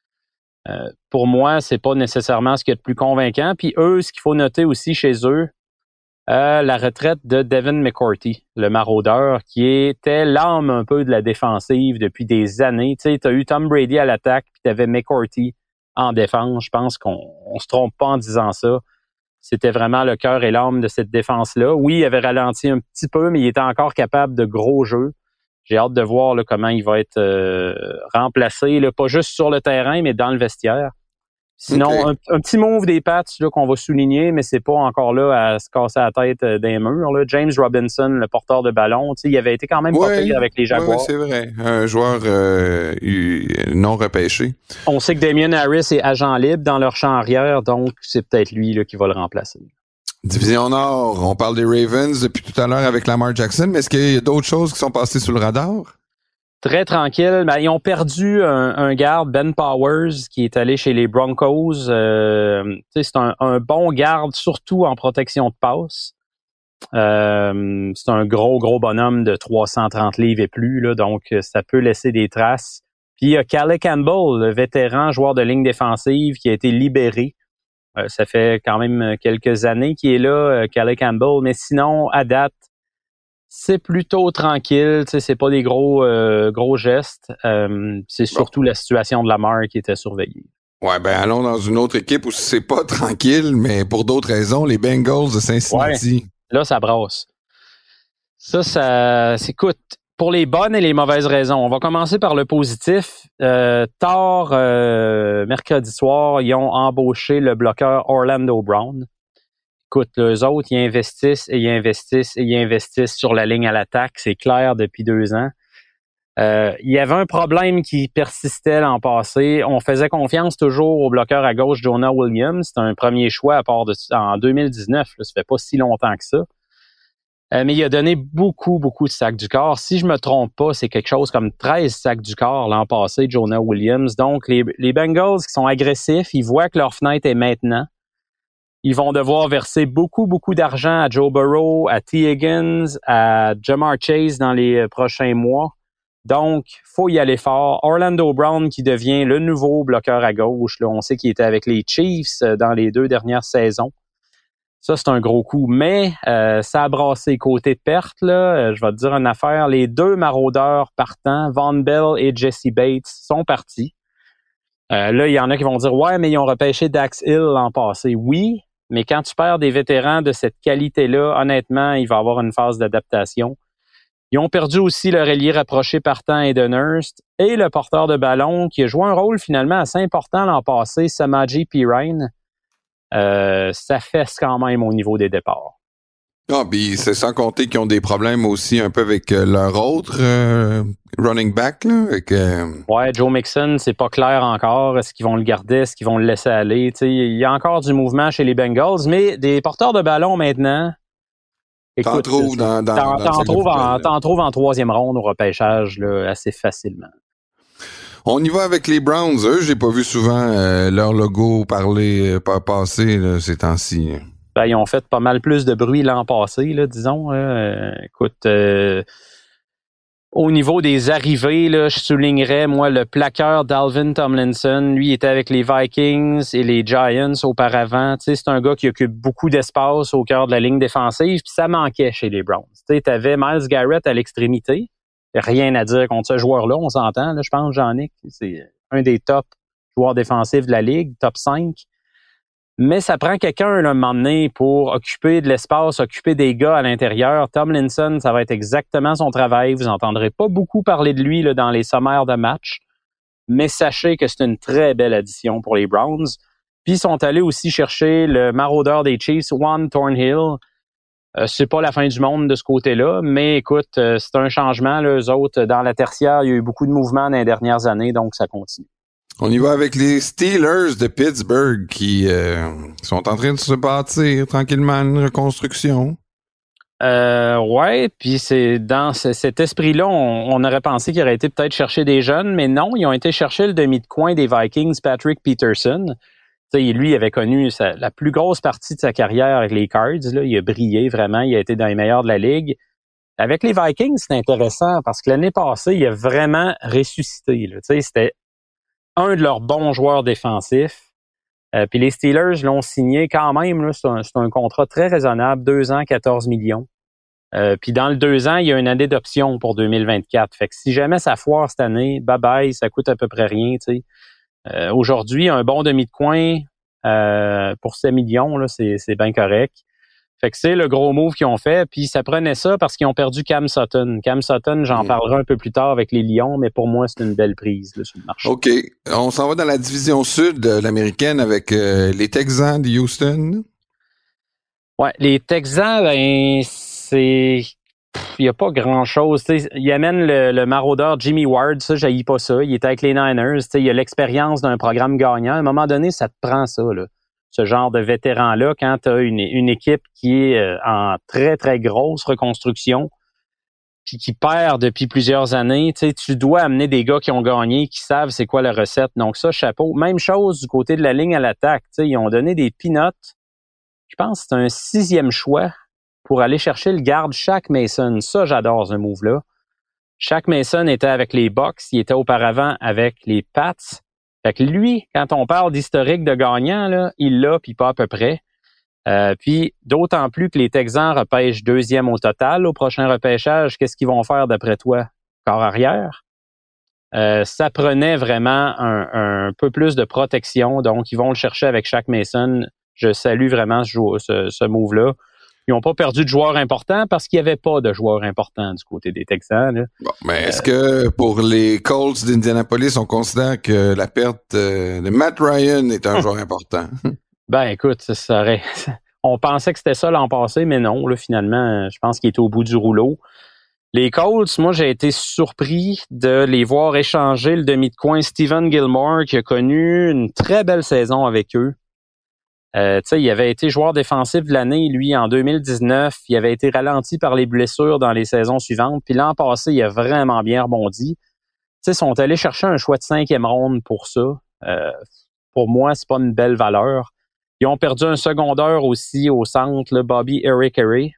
Pour moi, c'est pas nécessairement ce qui est le plus convaincant. Puis eux, ce qu'il faut noter aussi chez eux, la retraite de Devin McCourty, le maraudeur, qui était l'âme un peu de la défensive depuis des années. Tu sais, t'as eu Tom Brady à l'attaque, puis t'avais McCourty en défense. Je pense qu'on se trompe pas en disant ça. C'était vraiment le cœur et l'âme de cette défense-là. Oui, il avait ralenti un petit peu, mais il était encore capable de gros jeux. J'ai hâte de voir là, comment il va être remplacé, là, pas juste sur le terrain, mais dans le vestiaire. Sinon, okay. un petit move des Pats là, qu'on va souligner, mais c'est pas encore là à se casser la tête d'un mur. Là. James Robinson, le porteur de ballon, il avait été quand même pas pire avec les Jaguars. Oui, c'est vrai. Un joueur non repêché. On sait que Damien Harris est agent libre dans leur champ arrière, donc c'est peut-être lui là, qui va le remplacer. Division Nord, on parle des Ravens depuis tout à l'heure avec Lamar Jackson, mais est-ce qu'il y a d'autres choses qui sont passées sous le radar? Très tranquille. Ben, ils ont perdu un garde, Ben Powers, qui est allé chez les Broncos. C'est un bon garde, surtout en protection de passe. C'est un gros bonhomme de 330 livres et plus, là, donc ça peut laisser des traces. Puis il y a Calais Campbell, le vétéran joueur de ligne défensive, qui a été libéré. Ça fait quand même quelques années qu'il est là, Calais Campbell, mais sinon, à date, c'est plutôt tranquille, tu sais, c'est pas des gros gestes. C'est surtout la situation de Lamar qui était surveillée. Ouais, ben allons dans une autre équipe où c'est pas tranquille, mais pour d'autres raisons, les Bengals de Cincinnati. Ouais, là, ça brasse. Ça, écoute, pour les bonnes et les mauvaises raisons, on va commencer par le positif. Tard, mercredi soir, ils ont embauché le bloqueur Orlando Brown. Écoute, eux autres, ils investissent et ils investissent et ils investissent sur la ligne à l'attaque. C'est clair depuis 2 ans. Il y avait un problème qui persistait l'an passé. On faisait confiance toujours au bloqueur à gauche, Jonah Williams. C'était un premier choix à part en 2019. Là, ça fait pas si longtemps que ça. Mais il a donné beaucoup de sacs du corps. Si je me trompe pas, c'est quelque chose comme 13 sacs du corps l'an passé, Jonah Williams. Donc, les Bengals qui sont agressifs, ils voient que leur fenêtre est maintenant. Ils vont devoir verser beaucoup d'argent à Joe Burrow, à T. Higgins, à Ja'Marr Chase dans les prochains mois. Donc, faut y aller fort. Orlando Brown qui devient le nouveau bloqueur à gauche. Là, on sait qu'il était avec les Chiefs dans les 2 dernières saisons. Ça, c'est un gros coup. Mais ça a brassé côté perte. Là, je vais te dire une affaire. Les 2 maraudeurs partants, Von Bell et Jesse Bates, sont partis. Là, il y en a qui vont dire « Ouais, mais ils ont repêché Dax Hill l'an passé. » Oui, mais quand tu perds des vétérans de cette qualité-là, honnêtement, il va y avoir une phase d'adaptation. Ils ont perdu aussi leur ailier rapproché partant Hayden Hurst et le porteur de ballon qui a joué un rôle finalement assez important l'an passé, Samaje Perine. Ça fesse quand même au niveau des départs. Ah, puis c'est sans compter qu'ils ont des problèmes aussi un peu avec leur autre running back, là. Ouais, Joe Mixon, c'est pas clair encore. Est-ce qu'ils vont le garder? Est-ce qu'ils vont le laisser aller? T'sais, il y a encore du mouvement chez les Bengals, mais des porteurs de ballon maintenant. Écoute, t'en trouves t'en trouves en 3e ronde au repêchage là, assez facilement. On y va avec les Browns. Eux, j'ai pas vu souvent leur logo passer là, ces temps-ci. Ben, ils ont fait pas mal plus de bruit l'an passé, là, disons. Écoute, au niveau des arrivées, là, je soulignerais, moi, le plaqueur Dalvin Tomlinson. Lui, il était avec les Vikings et les Giants auparavant. Tu sais, c'est un gars qui occupe beaucoup d'espace au cœur de la ligne défensive, puis ça manquait chez les Browns. Tu sais, t'avais Myles Garrett à l'extrémité. Rien à dire contre ce joueur-là, on s'entend, là, je pense, Jean-Nic. C'est un des top joueurs défensifs de la Ligue, top 5. Mais ça prend quelqu'un, là, à un moment donné, pour occuper de l'espace, occuper des gars à l'intérieur. Tomlinson, ça va être exactement son travail. Vous n'entendrez pas beaucoup parler de lui là, dans les sommaires de match. Mais sachez que c'est une très belle addition pour les Browns. Puis ils sont allés aussi chercher le maraudeur des Chiefs, Juan Thornhill. C'est pas la fin du monde de ce côté-là, mais écoute, c'est un changement. Là, eux autres, dans la tertiaire, il y a eu beaucoup de mouvements dans les dernières années, donc ça continue. On y va avec les Steelers de Pittsburgh qui sont en train de se bâtir tranquillement une reconstruction. Ouais, puis c'est dans cet esprit-là, on aurait pensé qu'il aurait été peut-être chercher des jeunes, mais non, ils ont été chercher le demi de coin des Vikings, Patrick Peterson. Tu sais, lui, il avait connu la plus grosse partie de sa carrière avec les Cards. Là, il a brillé vraiment, il a été dans les meilleurs de la ligue. Avec les Vikings, c'est intéressant parce que l'année passée, il a vraiment ressuscité. Là. Tu sais, c'était un de leurs bons joueurs défensifs. Puis les Steelers l'ont signé quand même. Là, c'est un contrat très raisonnable, 2 ans, 14 millions. Puis dans le 2 ans, il y a une année d'option pour 2024. Fait que si jamais ça foire cette année, bye-bye, ça coûte à peu près rien. Tu sais. Aujourd'hui, un bon demi de coin pour 7 millions, là, c'est bien correct. Fait que c'est le gros move qu'ils ont fait. Puis ça prenait ça parce qu'ils ont perdu Cam Sutton. Cam Sutton, j'en parlerai un peu plus tard avec les Lions, mais pour moi, c'est une belle prise là, sur le marché. OK. On s'en va dans la division sud de l'américaine avec les Texans de Houston. Ouais, les Texans, ben c'est... Il n'y a pas grand-chose. Il amène le maraudeur Jimmy Ward, ça, j'haïs pas ça. Il était avec les Niners. Il a l'expérience d'un programme gagnant. À un moment donné, ça te prend ça, là. Ce genre de vétéran-là, quand tu as une équipe qui est en très, très grosse reconstruction, puis qui perd depuis plusieurs années, tu dois amener des gars qui ont gagné, qui savent c'est quoi la recette. Donc ça, chapeau. Même chose du côté de la ligne à l'attaque. Ils ont donné des peanuts. Je pense que c'est un 6e choix pour aller chercher le garde Shaq Mason. Ça, j'adore ce move-là. Shaq Mason était avec les Bucks. Il était auparavant avec les Pats. Fait que lui, quand on parle d'historique de gagnant, là, il l'a, puis pas à peu près. Puis d'autant plus que les Texans repêchent 2e au total au prochain repêchage. Qu'est-ce qu'ils vont faire d'après toi? Corps arrière? Ça prenait vraiment un peu plus de protection. Donc, ils vont le chercher avec Shaq Mason. Je salue vraiment ce move-là. Ils n'ont pas perdu de joueurs importants parce qu'il n'y avait pas de joueurs importants du côté des Texans. Là. Bon, mais est-ce que pour les Colts d'Indianapolis, on considère que la perte de Matt Ryan est un joueur important? Ben écoute, ça serait... On pensait que c'était ça l'an passé, mais non. Là, finalement, je pense qu'il était au bout du rouleau. Les Colts, moi, j'ai été surpris de les voir échanger le demi de coin Stephen Gilmore, qui a connu une très belle saison avec eux. Il avait été joueur défensif de l'année, lui, en 2019. Il avait été ralenti par les blessures dans les saisons suivantes. Puis l'an passé, il a vraiment bien rebondi. Ils sont allés chercher un choix de 5e ronde pour ça. Pour moi, c'est pas une belle valeur. Ils ont perdu un secondaire aussi au centre, là, Bobby Erikere.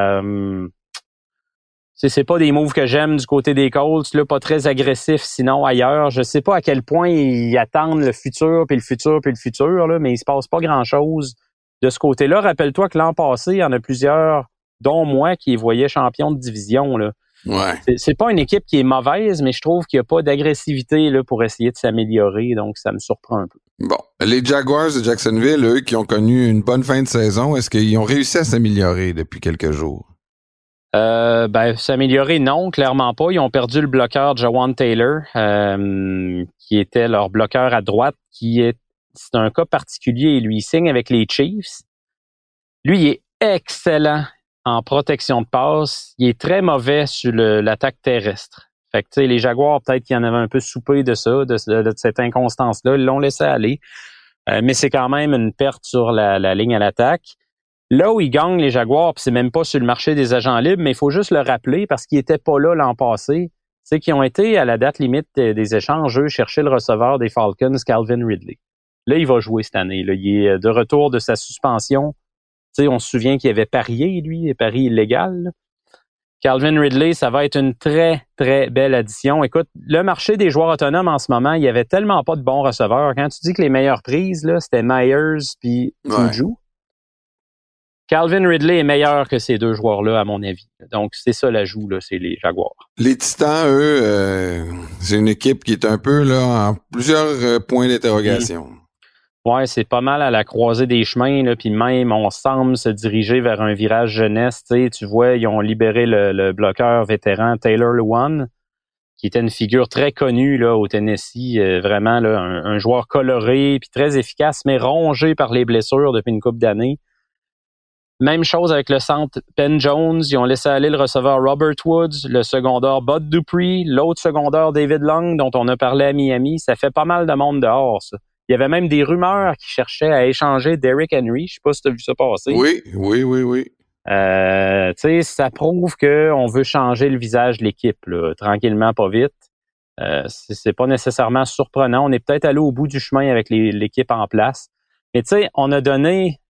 C'est pas des moves que j'aime du côté des Colts, là, pas très agressifs sinon ailleurs. Je sais pas à quel point ils attendent le futur, puis le futur, puis le futur, là, mais il se passe pas grand-chose de ce côté-là. Rappelle-toi que l'an passé, il y en a plusieurs, dont moi, qui les voyaient champions de division. Là. Ouais. C'est pas une équipe qui est mauvaise, mais je trouve qu'il n'y a pas d'agressivité là, pour essayer de s'améliorer, donc ça me surprend un peu. Bon, les Jaguars de Jacksonville, eux, qui ont connu une bonne fin de saison, est-ce qu'ils ont réussi à s'améliorer depuis quelques jours? S'améliorer, non, clairement pas. Ils ont perdu le bloqueur Jawan Taylor, qui était leur bloqueur à droite, c'est un cas particulier. Lui, il signe avec les Chiefs. Lui, il est excellent en protection de passe. Il est très mauvais sur l'attaque terrestre. Fait que, tu sais, les Jaguars, peut-être qu'ils en avaient un peu soupé de ça, de cette inconstance-là. Ils l'ont laissé aller. Mais c'est quand même une perte sur la ligne à l'attaque. Là où ils gagnent les Jaguars, puis c'est même pas sur le marché des agents libres, mais il faut juste le rappeler parce qu'ils étaient pas là l'an passé, c'est qu'ils ont été à la date limite des échanges, eux, chercher le receveur des Falcons, Calvin Ridley. Là, il va jouer cette année. Là. Il est de retour de sa suspension. Tu sais, on se souvient qu'il avait parié, lui, pari illégal. Là. Calvin Ridley, ça va être une très, très belle addition. Écoute, le marché des joueurs autonomes en ce moment, il y avait tellement pas de bons receveurs. Quand tu dis que les meilleures prises, là, c'était Myers puis Juju. Ouais. Calvin Ridley est meilleur que ces deux joueurs-là, à mon avis. Donc, c'est ça l'ajout, là, c'est les Jaguars. Les Titans, eux, c'est une équipe qui est un peu là en plusieurs points d'interrogation. Ouais, c'est pas mal à la croisée des chemins, là, puis même, on semble se diriger vers un virage jeunesse. Tu vois, ils ont libéré le bloqueur vétéran Taylor Lewan, qui était une figure très connue là au Tennessee, vraiment là, un joueur coloré puis très efficace, mais rongé par les blessures depuis une couple d'années. Même chose avec le centre Ben Jones. Ils ont laissé aller le receveur Robert Woods, le secondaire Bud Dupree, l'autre secondaire David Long, dont on a parlé à Miami. Ça fait pas mal de monde dehors, ça. Il y avait même des rumeurs qui cherchaient à échanger Derrick Henry. Je sais pas si tu as vu ça passer. Oui. Tu sais, ça prouve qu'on veut changer le visage de l'équipe, là, tranquillement, pas vite. C'est pas nécessairement surprenant. On est peut-être allé au bout du chemin avec l'équipe en place. Mais tu sais, on a donné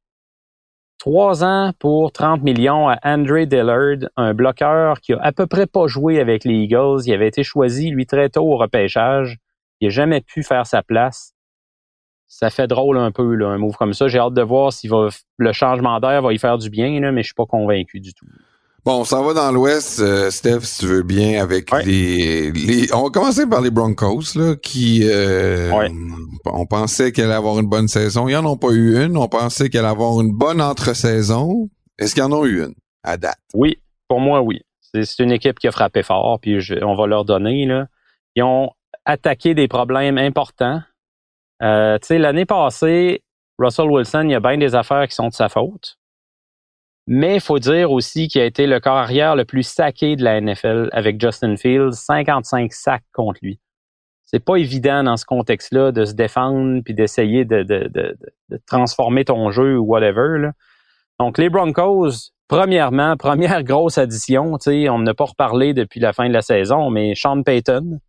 3 ans pour 30 millions à Andre Dillard, un bloqueur qui a à peu près pas joué avec les Eagles. Il avait été choisi, lui, très tôt au repêchage. Il n'a jamais pu faire sa place. Ça fait drôle un peu, là, un move comme ça. J'ai hâte de voir si le changement d'air va y faire du bien, là, mais je suis pas convaincu du tout. Bon, on s'en va dans l'Ouest, Steph, si tu veux bien, avec les... On va commencer par les Broncos, là, qui... On pensait qu'elle allait avoir une bonne saison. Ils n'en ont pas eu une. On pensait qu'elle allait avoir une bonne entre-saison. Est-ce qu'ils en ont eu une, à date? Oui, pour moi, oui. C'est une équipe qui a frappé fort, puis on va leur donner, là. Ils ont attaqué des problèmes importants. Tu sais, l'année passée, Russell Wilson, il y a bien des affaires qui sont de sa faute. Mais il faut dire aussi qu'il a été le corps arrière le plus saqué de la NFL avec Justin Fields, 55 sacs contre lui. C'est pas évident dans ce contexte-là de se défendre puis d'essayer de transformer ton jeu ou whatever, là. Donc, les Broncos, première grosse addition, tu sais, on n'a pas reparlé depuis la fin de la saison, mais Sean Payton,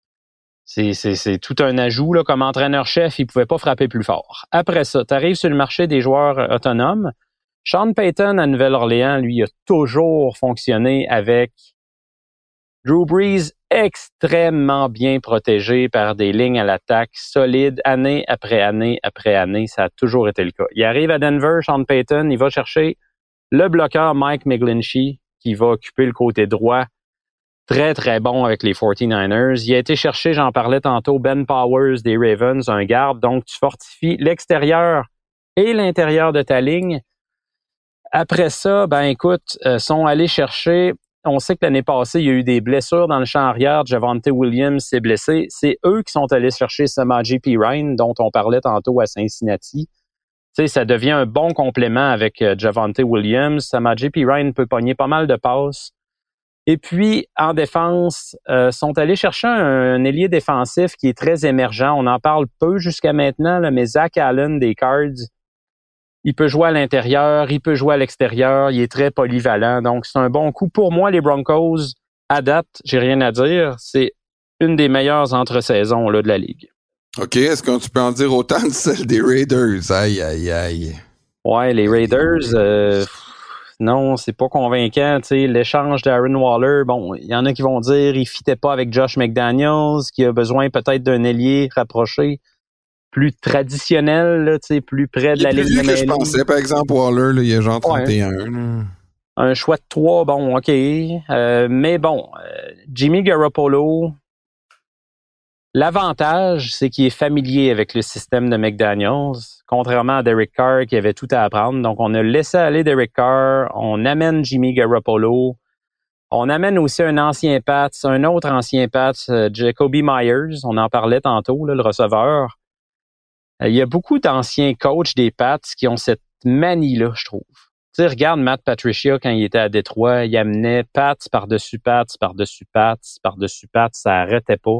c'est tout un ajout, là, comme entraîneur-chef, il pouvait pas frapper plus fort. Après ça, tu arrives sur le marché des joueurs autonomes. Sean Payton à Nouvelle-Orléans, lui, a toujours fonctionné avec Drew Brees extrêmement bien protégé par des lignes à l'attaque solides, année après année après année. Ça a toujours été le cas. Il arrive à Denver, Sean Payton, il va chercher le bloqueur Mike McGlinchey qui va occuper le côté droit. Très, très bon avec les 49ers. Il a été chercher, j'en parlais tantôt, Ben Powers des Ravens, un garde. Donc, tu fortifies l'extérieur et l'intérieur de ta ligne. Après ça, ben écoute, sont allés chercher, on sait que l'année passée, il y a eu des blessures dans le champ arrière, Javonte Williams s'est blessé. C'est eux qui sont allés chercher Samaje Perine, dont on parlait tantôt à Cincinnati. Tu sais, ça devient un bon complément avec Javonte Williams. Samaje Perine peut pogner pas mal de passes. Et puis, en défense, sont allés chercher un ailier défensif qui est très émergent. On en parle peu jusqu'à maintenant, là, mais Zach Allen des Cards, il peut jouer à l'intérieur, il peut jouer à l'extérieur, il est très polyvalent. Donc, c'est un bon coup. Pour moi, les Broncos, à date, j'ai rien à dire. C'est une des meilleures entre-saisons là, de la Ligue. OK, est-ce que tu peux en dire autant de celle des Raiders? Aïe, aïe, aïe. Ouais, les Raiders... non, c'est pas convaincant. Tu sais, l'échange d'Aaron Waller, bon, il y en a qui vont dire il fitait pas avec Josh McDaniels, qui a besoin peut-être d'un ailier rapproché, plus traditionnel, là, tu sais, plus près de la ligne de mêlée. Je pensais, par exemple, Waller, là, il est genre 31. Ouais. Un choix de 3, bon, OK. Mais bon, Jimmy Garoppolo, l'avantage, c'est qu'il est familier avec le système de McDaniels, contrairement à Derek Carr qui avait tout à apprendre. Donc, on a laissé aller Derek Carr, on amène Jimmy Garoppolo, on amène aussi un autre ancien Pats, Jacoby Myers, on en parlait tantôt, là, le receveur. Il y a beaucoup d'anciens coachs des Pats qui ont cette manie-là, je trouve. Tu sais, regarde Matt Patricia quand il était à Détroit, il amenait Pats par-dessus Pats, par-dessus Pats, par-dessus Pats, ça arrêtait pas.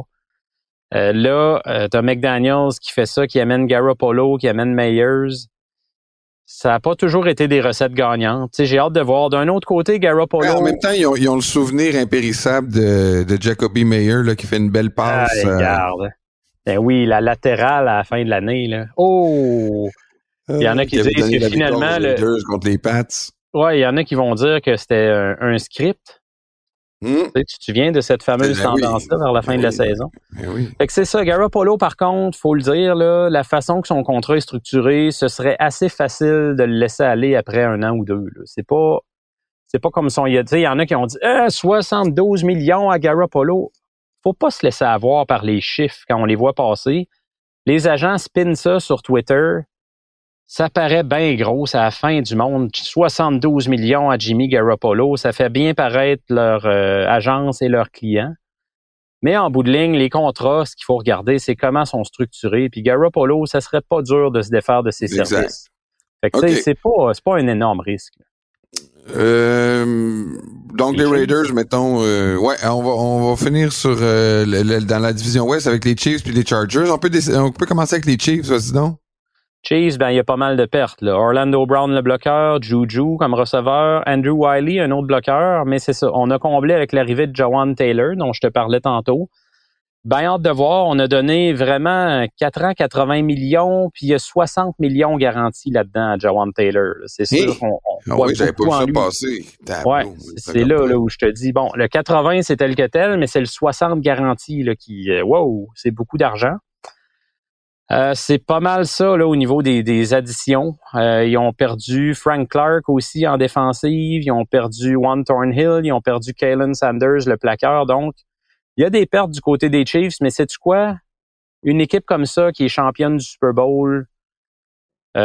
Là, t'as McDaniels qui fait ça, qui amène Garoppolo, qui amène Myers. Ça n'a pas toujours été des recettes gagnantes. Tu sais, j'ai hâte de voir. D'un autre côté, Garoppolo... Ouais, en même temps, ils ont le souvenir impérissable de Jacoby Meyer là, qui fait une belle passe. Regarde. Ben oui, la latérale à la fin de l'année. Là. Oh! Il y en a qui disent que finalement... contre les Pats. Ouais, il y en a qui vont dire que c'était un script. Tu te souviens de cette fameuse tendance-là vers la fin de la saison? Oui. Fait que c'est ça. Garoppolo, par contre, faut le dire, là, la façon que son contrat est structuré, ce serait assez facile de le laisser aller après 1 an ou 2. Là. C'est pas comme son... Il y en a qui ont dit 72 millions à Garoppolo. Faut pas se laisser avoir par les chiffres quand on les voit passer. Les agents spinent ça sur Twitter. Ça paraît bien gros, c'est la fin du monde. 72 millions à Jimmy Garoppolo, ça fait bien paraître leur agence et leurs clients. Mais en bout de ligne, les contrats, ce qu'il faut regarder, c'est comment sont structurés. Puis Garoppolo, ça serait pas dur de se défaire de ses services. Fait que c'est pas un énorme risque. Donc les Raiders, mettons, on va finir sur dans la division Ouest avec les Chiefs puis les Chargers. On peut commencer avec les Chiefs, vas-y donc. Chiefs, il y a pas mal de pertes, là. Orlando Brown, le bloqueur, Juju comme receveur, Andrew Wiley, un autre bloqueur, mais c'est ça. On a comblé avec l'arrivée de Jawan Taylor, dont je te parlais tantôt. Ben hâte de voir, on a donné vraiment 4 ans, 80 millions, puis il y a 60 millions garantis là-dedans à Jawan Taylor. C'est sûr qu'on voit j'avais pas vu ça lui. passer. Ouais, c'est là où je te dis, bon, le 80 c'est tel que tel, mais c'est le 60 garanti là, qui, wow, c'est beaucoup d'argent. C'est pas mal ça là au niveau des additions. Ils ont perdu Frank Clark aussi en défensive, ils ont perdu Juan Thornhill, ils ont perdu Kalen Sanders, le plaqueur, donc il y a des pertes du côté des Chiefs, mais sais-tu quoi? Une équipe comme ça qui est championne du Super Bowl, on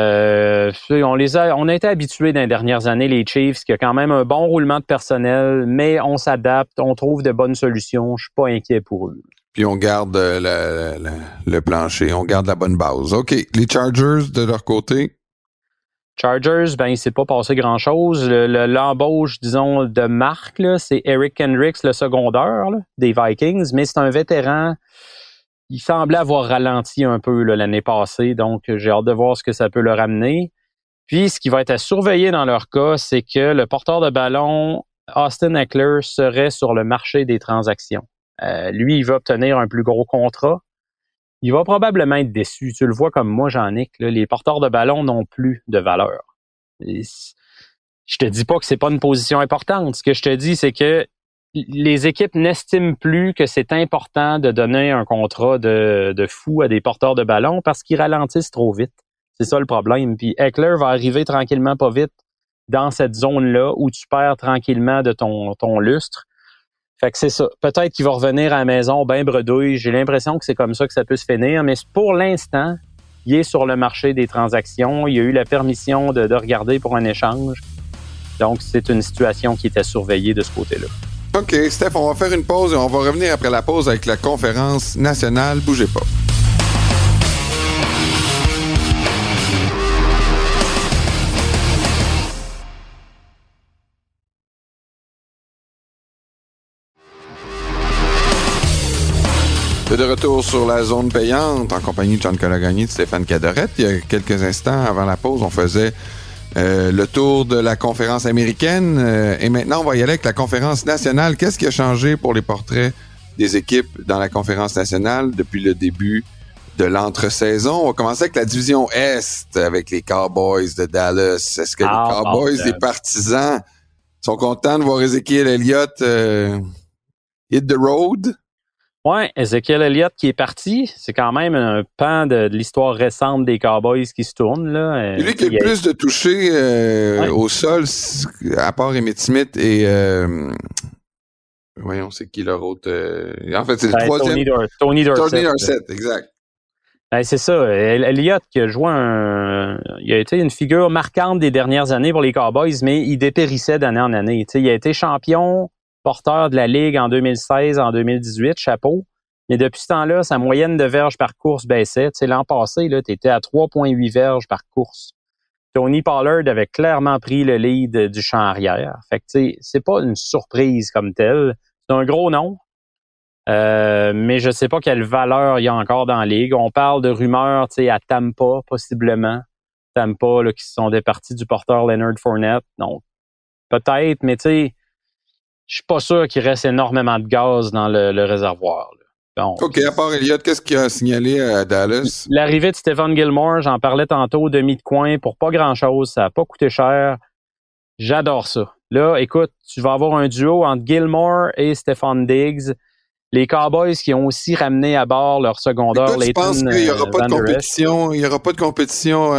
a été habitués dans les dernières années, les Chiefs, qui a quand même un bon roulement de personnel, mais on s'adapte, on trouve de bonnes solutions. Je suis pas inquiet pour eux. Puis on garde le plancher, on garde la bonne base. OK, les Chargers de leur côté. Chargers, ben il s'est pas passé grand-chose. L'embauche, disons, de marque, là, c'est Eric Kendricks, le secondaire là, des Vikings, mais c'est un vétéran. Il semblait avoir ralenti un peu là, l'année passée, donc j'ai hâte de voir ce que ça peut le ramener. Puis, ce qui va être à surveiller dans leur cas, c'est que le porteur de ballon, Austin Ekeler, serait sur le marché des transactions. Lui, il va obtenir un plus gros contrat. Il va probablement être déçu. Tu le vois comme moi, Jean-Nic, là, les porteurs de ballon n'ont plus de valeur. Et je te dis pas que c'est pas une position importante. Ce que je te dis, c'est que les équipes n'estiment plus que c'est important de donner un contrat de fou à des porteurs de ballon parce qu'ils ralentissent trop vite. C'est ça le problème. Puis Ekeler va arriver tranquillement pas vite dans cette zone-là où tu perds tranquillement de ton lustre. Fait que c'est ça. Peut-être qu'il va revenir à la maison ben bredouille. J'ai l'impression que c'est comme ça que ça peut se finir. Mais pour l'instant, il est sur le marché des transactions. Il a eu la permission de regarder pour un échange. Donc, c'est une situation qui est à surveiller de ce côté-là. OK, Steph, on va faire une pause et on va revenir après la pause avec la conférence nationale. Bougez pas. De retour sur la zone payante en compagnie de Giancarlo Gagné et de Stéphane Cadorette. Il y a quelques instants avant la pause, on faisait le tour de la conférence américaine et maintenant on va y aller avec la conférence nationale. Qu'est-ce qui a changé pour les portraits des équipes dans la conférence nationale depuis le début de l'entre-saison? On va commencer avec la division Est avec les Cowboys de Dallas. Est-ce que les Cowboys, les partisans, sont contents de voir Ezekiel Elliott hit the road? Ouais, Ezekiel Elliott qui est parti, c'est quand même un pan de l'histoire récente des Cowboys qui se tourne là. C'est lui qui a le plus de touchés au sol, à part Emmitt Smith et voyons, c'est qui leur autre en fait, c'est le troisième. Tony Dorsett. Tony Dorsett, exact. Ben, c'est ça. Elliott qui a joué il a été une figure marquante des dernières années pour les Cowboys, mais il dépérissait d'année en année. T'sais, il a été champion porteur de la Ligue en 2016, en 2018, chapeau. Mais depuis ce temps-là, sa moyenne de verges par course baissait. Tu sais, l'an passé, là, tu étais à 3,8 verges par course. Tony Pollard avait clairement pris le lead du champ arrière. Fait que, tu sais, c'est pas une surprise comme telle. C'est un gros nom. Mais je sais pas quelle valeur il y a encore dans la Ligue. On parle de rumeurs, tu sais, à Tampa, possiblement. Tampa, là, qui se sont départis du porteur Leonard Fournette. Donc, peut-être, mais tu sais, je suis pas sûr qu'il reste énormément de gaz dans le réservoir. Là. Donc, OK, à part Elliott, qu'est-ce qu'il a signalé à Dallas? L'arrivée de Stephon Gilmore, j'en parlais tantôt, demi de coin, pour pas grand-chose, ça a pas coûté cher. J'adore ça. Là, écoute, tu vas avoir un duo entre Gilmore et Stephon Diggs. Les Cowboys qui ont aussi ramené à bord leur secondaire, Leighton. Tu penses qu'il n'y aura pas de compétition? Il n'y aura pas de compétition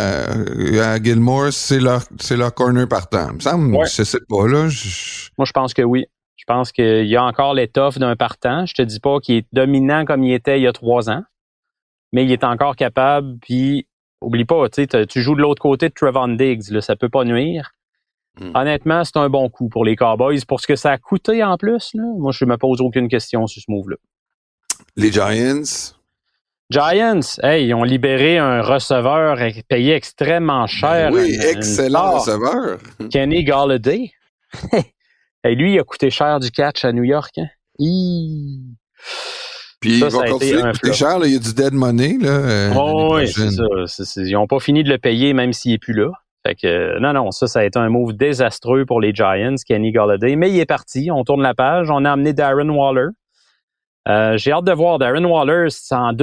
à Gilmore, c'est leur corner partant. Il me semble, je sais pas, là. Moi, je pense que oui. Je pense qu'il y a encore l'étoffe d'un partant. Je te dis pas qu'il est dominant comme il était il y a 3 ans, mais il est encore capable. Puis, oublie pas, tu joues de l'autre côté de Trevon Diggs, là, ça peut pas nuire. Honnêtement, c'est un bon coup pour les Cowboys. Pour ce que ça a coûté en plus, là, moi, je me pose aucune question sur ce move-là. Les Giants? Giants, hey, ils ont libéré un receveur payé extrêmement cher. Oui, excellent receveur. Kenny Golladay. Hey, lui, il a coûté cher du catch à New York. Hein? Puis il va continuer à coûter cher. Là, il y a du dead money. Là, oui, c'est ça. Ils n'ont pas fini de le payer, même s'il n'est plus là. Fait que non, ça a été un move désastreux pour les Giants, Kenny Golladay. Mais il est parti. On tourne la page. On a amené Darren Waller. J'ai hâte de voir Darren Waller. C'est en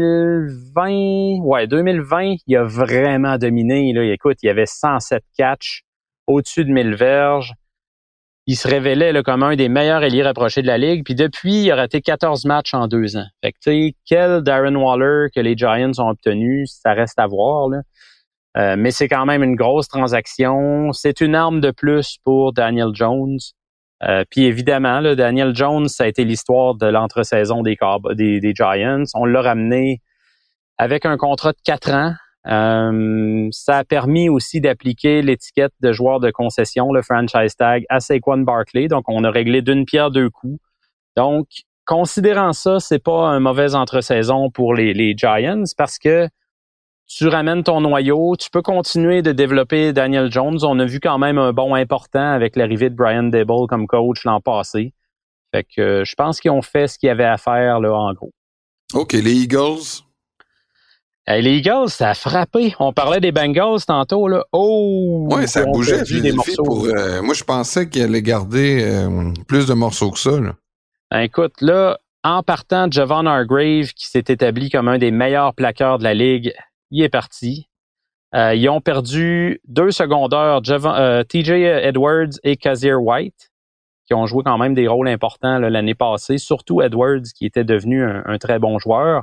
2020. Ouais, 2020, il a vraiment dominé. Là. Écoute, il y avait 107 catchs, au-dessus de 1000 verges. Il se révélait là, comme un des meilleurs ailiers rapprochés de la Ligue. Puis depuis, il a raté 14 matchs en 2 ans. Fait que tu sais, quel Darren Waller que les Giants ont obtenu, ça reste à voir. Là. Mais c'est quand même une grosse transaction. C'est une arme de plus pour Daniel Jones. Puis évidemment, là, Daniel Jones, ça a été l'histoire de l'entre-saison des Giants. On l'a ramené avec un contrat de 4 ans. Ça a permis aussi d'appliquer l'étiquette de joueur de concession, le franchise tag, à Saquon Barkley. Donc, on a réglé d'une pierre deux coups. Donc, considérant ça, c'est pas un mauvais entre-saison pour les Giants parce que tu ramènes ton noyau, tu peux continuer de développer Daniel Jones. On a vu quand même un bond important avec l'arrivée de Brian Daboll comme coach l'an passé. Fait que je pense qu'ils ont fait ce qu'il y avait à faire là en gros. OK, les Eagles. Les Eagles, ça a frappé. On parlait des Bengals tantôt, là. Oh! Oui, ça bougeait à Philadelphie pour... moi, je pensais qu'il allait garder plus de morceaux que ça, là. Écoute, là, en partant, Javon Hargrave, qui s'est établi comme un des meilleurs plaqueurs de la Ligue, il est parti. Ils ont perdu 2 secondaires, TJ Edwards et Kazir White, qui ont joué quand même des rôles importants là, l'année passée, surtout Edwards, qui était devenu un très bon joueur.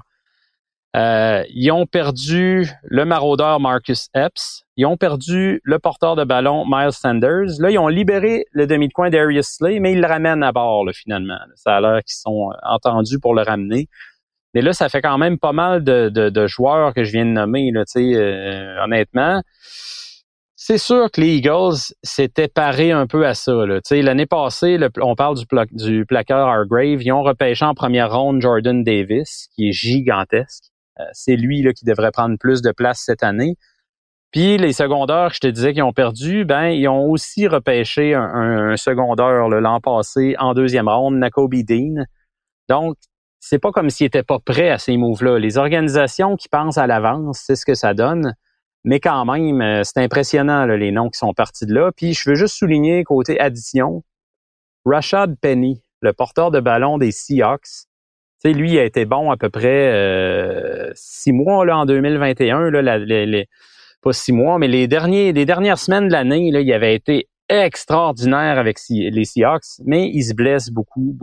Ils ont perdu le maraudeur Marcus Epps. Ils ont perdu le porteur de ballon Miles Sanders. Là, ils ont libéré le demi de coin Darius Slay, mais ils le ramènent à bord là, finalement. Ça a l'air qu'ils sont entendus pour le ramener. Mais là, ça fait quand même pas mal de joueurs que je viens de nommer. Là, honnêtement, c'est sûr que les Eagles s'étaient parés un peu à ça. Là. L'année passée, on parle du plaqueur Hargrave. Ils ont repêché en première ronde Jordan Davis, qui est gigantesque. C'est lui là, qui devrait prendre plus de place cette année. Puis les secondaires que je te disais qu'ils ont perdu, ils ont aussi repêché un secondaire là, l'an passé en 2e ronde, Nakobe Dean. Donc, c'est pas comme s'ils n'étaient pas prêts à ces moves-là. Les organisations qui pensent à l'avance, c'est ce que ça donne. Mais quand même, c'est impressionnant là, les noms qui sont partis de là. Puis je veux juste souligner côté addition, Rashad Penny, le porteur de ballon des Seahawks. Lui, il a été bon à peu près 6 mois là, en 2021. Là, pas 6 mois, mais les dernières semaines de l'année, là, il avait été extraordinaire avec les Seahawks, mais il se blesse beaucoup.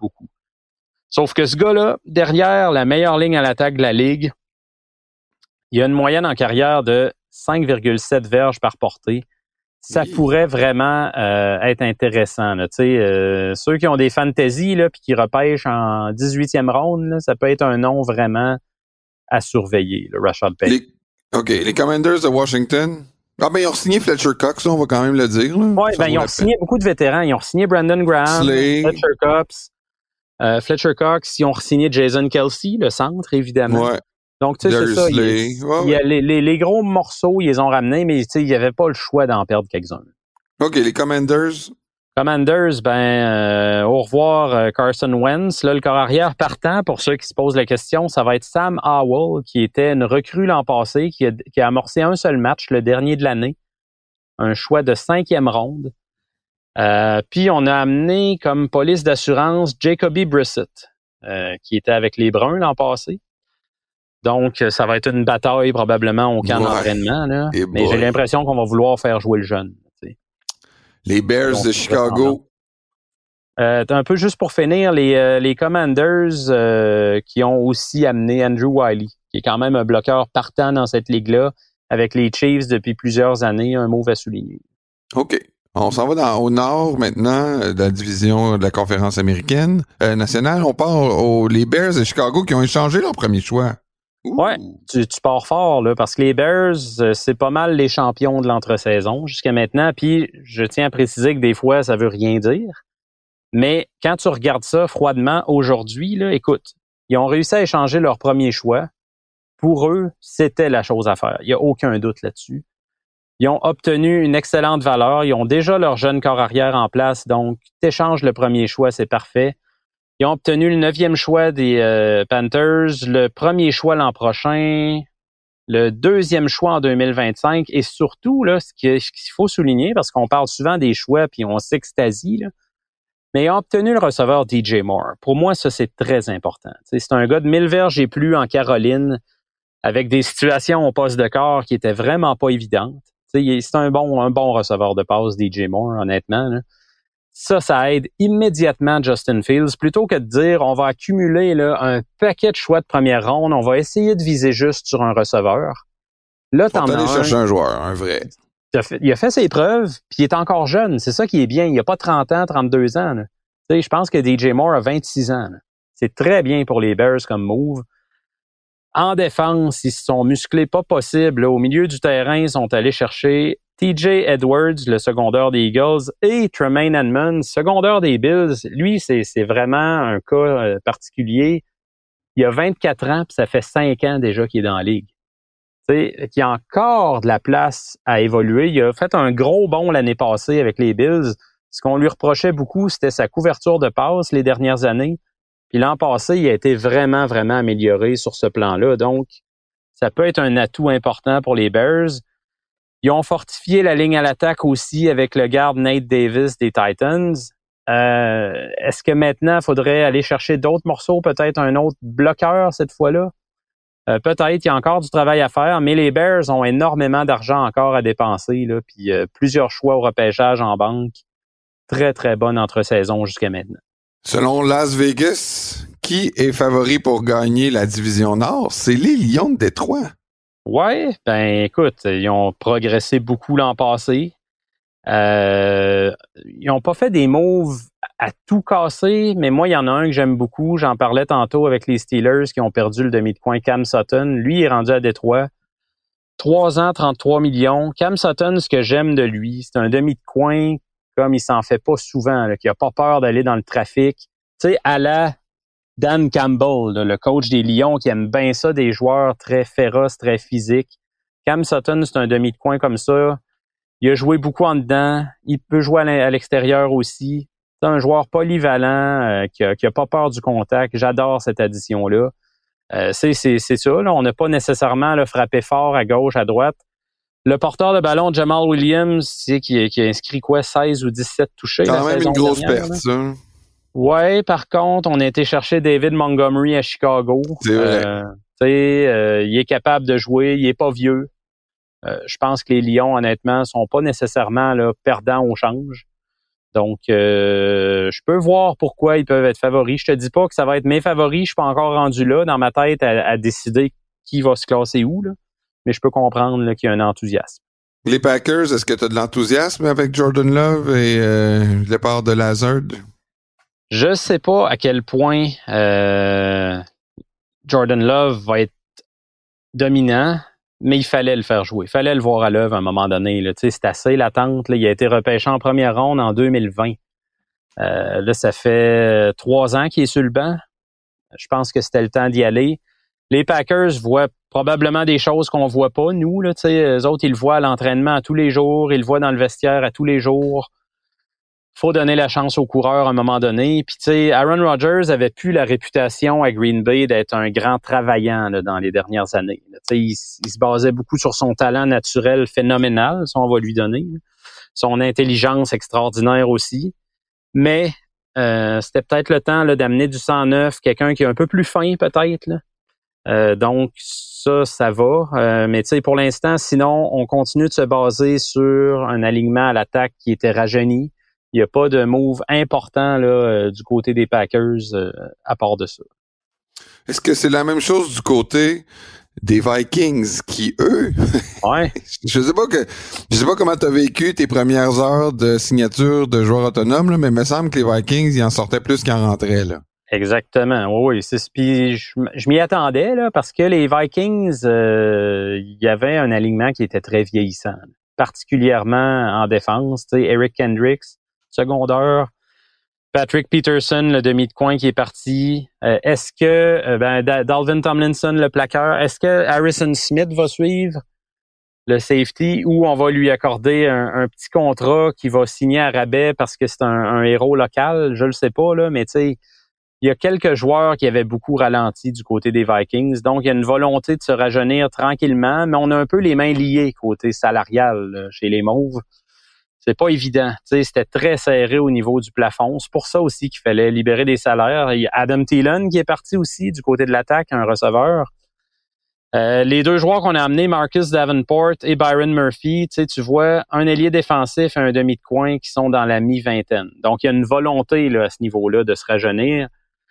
Sauf que ce gars-là, derrière la meilleure ligne à l'attaque de la Ligue, il a une moyenne en carrière de 5,7 verges par portée. Ça pourrait vraiment être intéressant. Là. Ceux qui ont des fantaisies là, puis qui repêchent en 18e ronde, là, ça peut être un nom vraiment à surveiller, le Rashad Penny. Les Commanders de Washington. Ils ont signé Fletcher Cox, on va quand même le dire. Oui, ils ont signé beaucoup de vétérans. Ils ont signé Brandon Graham, Fletcher Cox. Ils ont signé Jason Kelce, le centre, évidemment. Ouais. Donc, tu sais, c'est ça. Il y a les gros morceaux, ils les ont ramenés, mais il n'y avait pas le choix d'en perdre quelques-uns. OK, les Commanders. Au revoir Carson Wentz. Là, le corps arrière partant, pour ceux qui se posent la question, ça va être Sam Howell, qui était une recrue l'an passé, qui a amorcé un seul match, le dernier de l'année. Un choix de 5e ronde. Puis, on a amené comme police d'assurance Jacoby Brissett, qui était avec les Bruns l'an passé. Donc, ça va être une bataille probablement au camp d'entraînement. Là. Mais j'ai l'impression qu'on va vouloir faire jouer le jeune. T'sais. Les Bears de Chicago. Un peu juste pour finir, les Commanders qui ont aussi amené Andrew Wiley, qui est quand même un bloqueur partant dans cette ligue-là, avec les Chiefs depuis plusieurs années, un move à souligner. OK. On s'en va au nord maintenant, de la division de la conférence américaine nationale. On part les Bears de Chicago qui ont échangé leur premier choix. Ouais, tu pars fort là, parce que les Bears, c'est pas mal les champions de l'entre-saison jusqu'à maintenant. Puis je tiens à préciser que des fois, ça veut rien dire. Mais quand tu regardes ça froidement aujourd'hui, là, écoute, ils ont réussi à échanger leur premier choix. pour eux, c'était la chose à faire. Il n'y a aucun doute là-dessus. Ils ont obtenu une excellente valeur. Ils ont déjà leur jeune corps arrière en place. Donc, t'échanges le premier choix, c'est parfait. Ils ont obtenu le 9e choix des Panthers, le premier choix l'an prochain, le 2e choix en 2025. Et surtout, là, ce qu'il faut souligner, parce qu'on parle souvent des choix puis on s'extasie, là, mais ils ont obtenu le receveur DJ Moore. Pour moi, ça, c'est très important. T'sais, c'est un gars de 1000 verges et plus en Caroline, avec des situations au poste de corps qui étaient vraiment pas évidentes. T'sais, c'est un bon receveur de passe, DJ Moore, honnêtement. Là. Ça aide immédiatement Justin Fields. Plutôt que de dire, on va accumuler là, un paquet de choix de première ronde, on va essayer de viser juste sur un receveur. Là, t'en as aller chercher un joueur, un vrai. Il a fait ses preuves, puis il est encore jeune. C'est ça qui est bien. Il n'a pas 30 ans, 32 ans. Là. Je pense que DJ Moore a 26 ans. Là. C'est très bien pour les Bears comme move. En défense, ils se sont musclés pas possible. Là. Au milieu du terrain, ils sont allés chercher TJ Edwards, le secondaire des Eagles, et Tremaine Edmonds, secondaire des Bills. Lui, c'est vraiment un cas particulier. Il a 24 ans, puis ça fait 5 ans déjà qu'il est dans la ligue. Qu'il y a encore de la place à évoluer. Il a fait un gros bond l'année passée avec les Bills. Ce qu'on lui reprochait beaucoup, c'était sa couverture de passe les dernières années. Puis l'an passé, il a été vraiment, vraiment amélioré sur ce plan-là. Donc, ça peut être un atout important pour les Bears. Ils ont fortifié la ligne à l'attaque aussi avec le garde Nate Davis des Titans. Est-ce que maintenant, il faudrait aller chercher d'autres morceaux, peut-être un autre bloqueur cette fois-là? Peut-être, il y a encore du travail à faire, mais les Bears ont énormément d'argent encore à dépenser, là, puis plusieurs choix au repêchage en banque. Très, très bonne entre-saison jusqu'à maintenant. Selon Las Vegas, qui est favori pour gagner la division Nord? C'est les Lions de Détroit. Ouais, ben écoute, ils ont progressé beaucoup l'an passé. Ils n'ont pas fait des moves à tout casser, mais moi, il y en a un que j'aime beaucoup. J'en parlais tantôt avec les Steelers qui ont perdu le demi de coin Cam Sutton. Lui, il est rendu à Détroit. 3 ans, 33 millions. Cam Sutton, ce que j'aime de lui, c'est un demi de coin comme il s'en fait pas souvent, là, qui a pas peur d'aller dans le trafic. Tu sais, à la Dan Campbell, là, le coach des Lions, qui aime bien ça, des joueurs très féroces, très physiques. Cam Sutton, c'est un demi de coin comme ça. Il a joué beaucoup en dedans. Il peut jouer à l'extérieur aussi. C'est un joueur polyvalent qui a pas peur du contact. J'adore cette addition-là. C'est ça. Là, on n'a pas nécessairement là, frappé fort à gauche, à droite. Le porteur de ballon, Jamal Williams, qui a inscrit quoi, 16 ou 17 touchés. Quand même une grosse perte, ça. Ouais, par contre, on a été chercher David Montgomery à Chicago. C'est vrai. Il est capable de jouer, il est pas vieux. Je pense que les Lions, honnêtement, sont pas nécessairement là, perdants au change. Donc, je peux voir pourquoi ils peuvent être favoris. Je te dis pas que ça va être mes favoris. Je suis pas encore rendu là dans ma tête à décider qui va se classer où, là. Mais je peux comprendre là, qu'il y a un enthousiasme. Les Packers, est-ce que tu as de l'enthousiasme avec Jordan Love et le départ de Lazard? Je sais pas à quel point Jordan Love va être dominant, mais il fallait le faire jouer. Il fallait le voir à l'œuvre à un moment donné. Là. C'est assez l'attente. Là. Il a été repêché en première ronde en 2020. Là, ça fait 3 ans qu'il est sur le banc. Je pense que c'était le temps d'y aller. Les Packers voient probablement des choses qu'on voit pas, nous. Là, eux autres, ils le voient à l'entraînement à tous les jours. Ils le voient dans le vestiaire à tous les jours. Faut donner la chance aux coureurs à un moment donné. Puis, tu sais, Aaron Rodgers avait plus la réputation à Green Bay d'être un grand travaillant là, dans les dernières années. Tu sais, il se basait beaucoup sur son talent naturel phénoménal, ça on va lui donner. Son intelligence extraordinaire aussi. Mais c'était peut-être le temps là, d'amener du sang neuf, quelqu'un qui est un peu plus fin peut-être. Là. Donc, ça va. Mais tu sais, pour l'instant, sinon, on continue de se baser sur un alignement à l'attaque qui était rajeuni. Il n'y a pas de move important là, du côté des Packers à part de ça. Est-ce que c'est la même chose du côté des Vikings qui, eux... Ouais. Je sais pas comment tu as vécu tes premières heures de signature de joueurs autonomes, là, mais il me semble que les Vikings, ils en sortaient plus qu'ils en rentraient. Là. Exactement, oui. Puis je m'y attendais là, parce que les Vikings, il y avait un alignement qui était très vieillissant, particulièrement en défense. Tu sais, Eric Kendricks, secondaire, Patrick Peterson, le demi de coin qui est parti. Est-ce que Dalvin Tomlinson, le plaqueur, est-ce que Harrison Smith va suivre le safety ou on va lui accorder un petit contrat qui va signer à rabais parce que c'est un héros local? Je le sais pas, là, mais tu sais, il y a quelques joueurs qui avaient beaucoup ralenti du côté des Vikings. Donc, il y a une volonté de se rajeunir tranquillement, mais on a un peu les mains liées côté salarial là, chez les Mauves. C'est pas évident. Tu sais, c'était très serré au niveau du plafond. C'est pour ça aussi qu'il fallait libérer des salaires. Il y a Adam Thielen qui est parti aussi du côté de l'attaque, un receveur. Les deux joueurs qu'on a amenés, Marcus Davenport et Byron Murphy, tu vois, un ailier défensif et un demi de coin qui sont dans la mi-vingtaine. Donc, il y a une volonté là, à ce niveau-là de se rajeunir.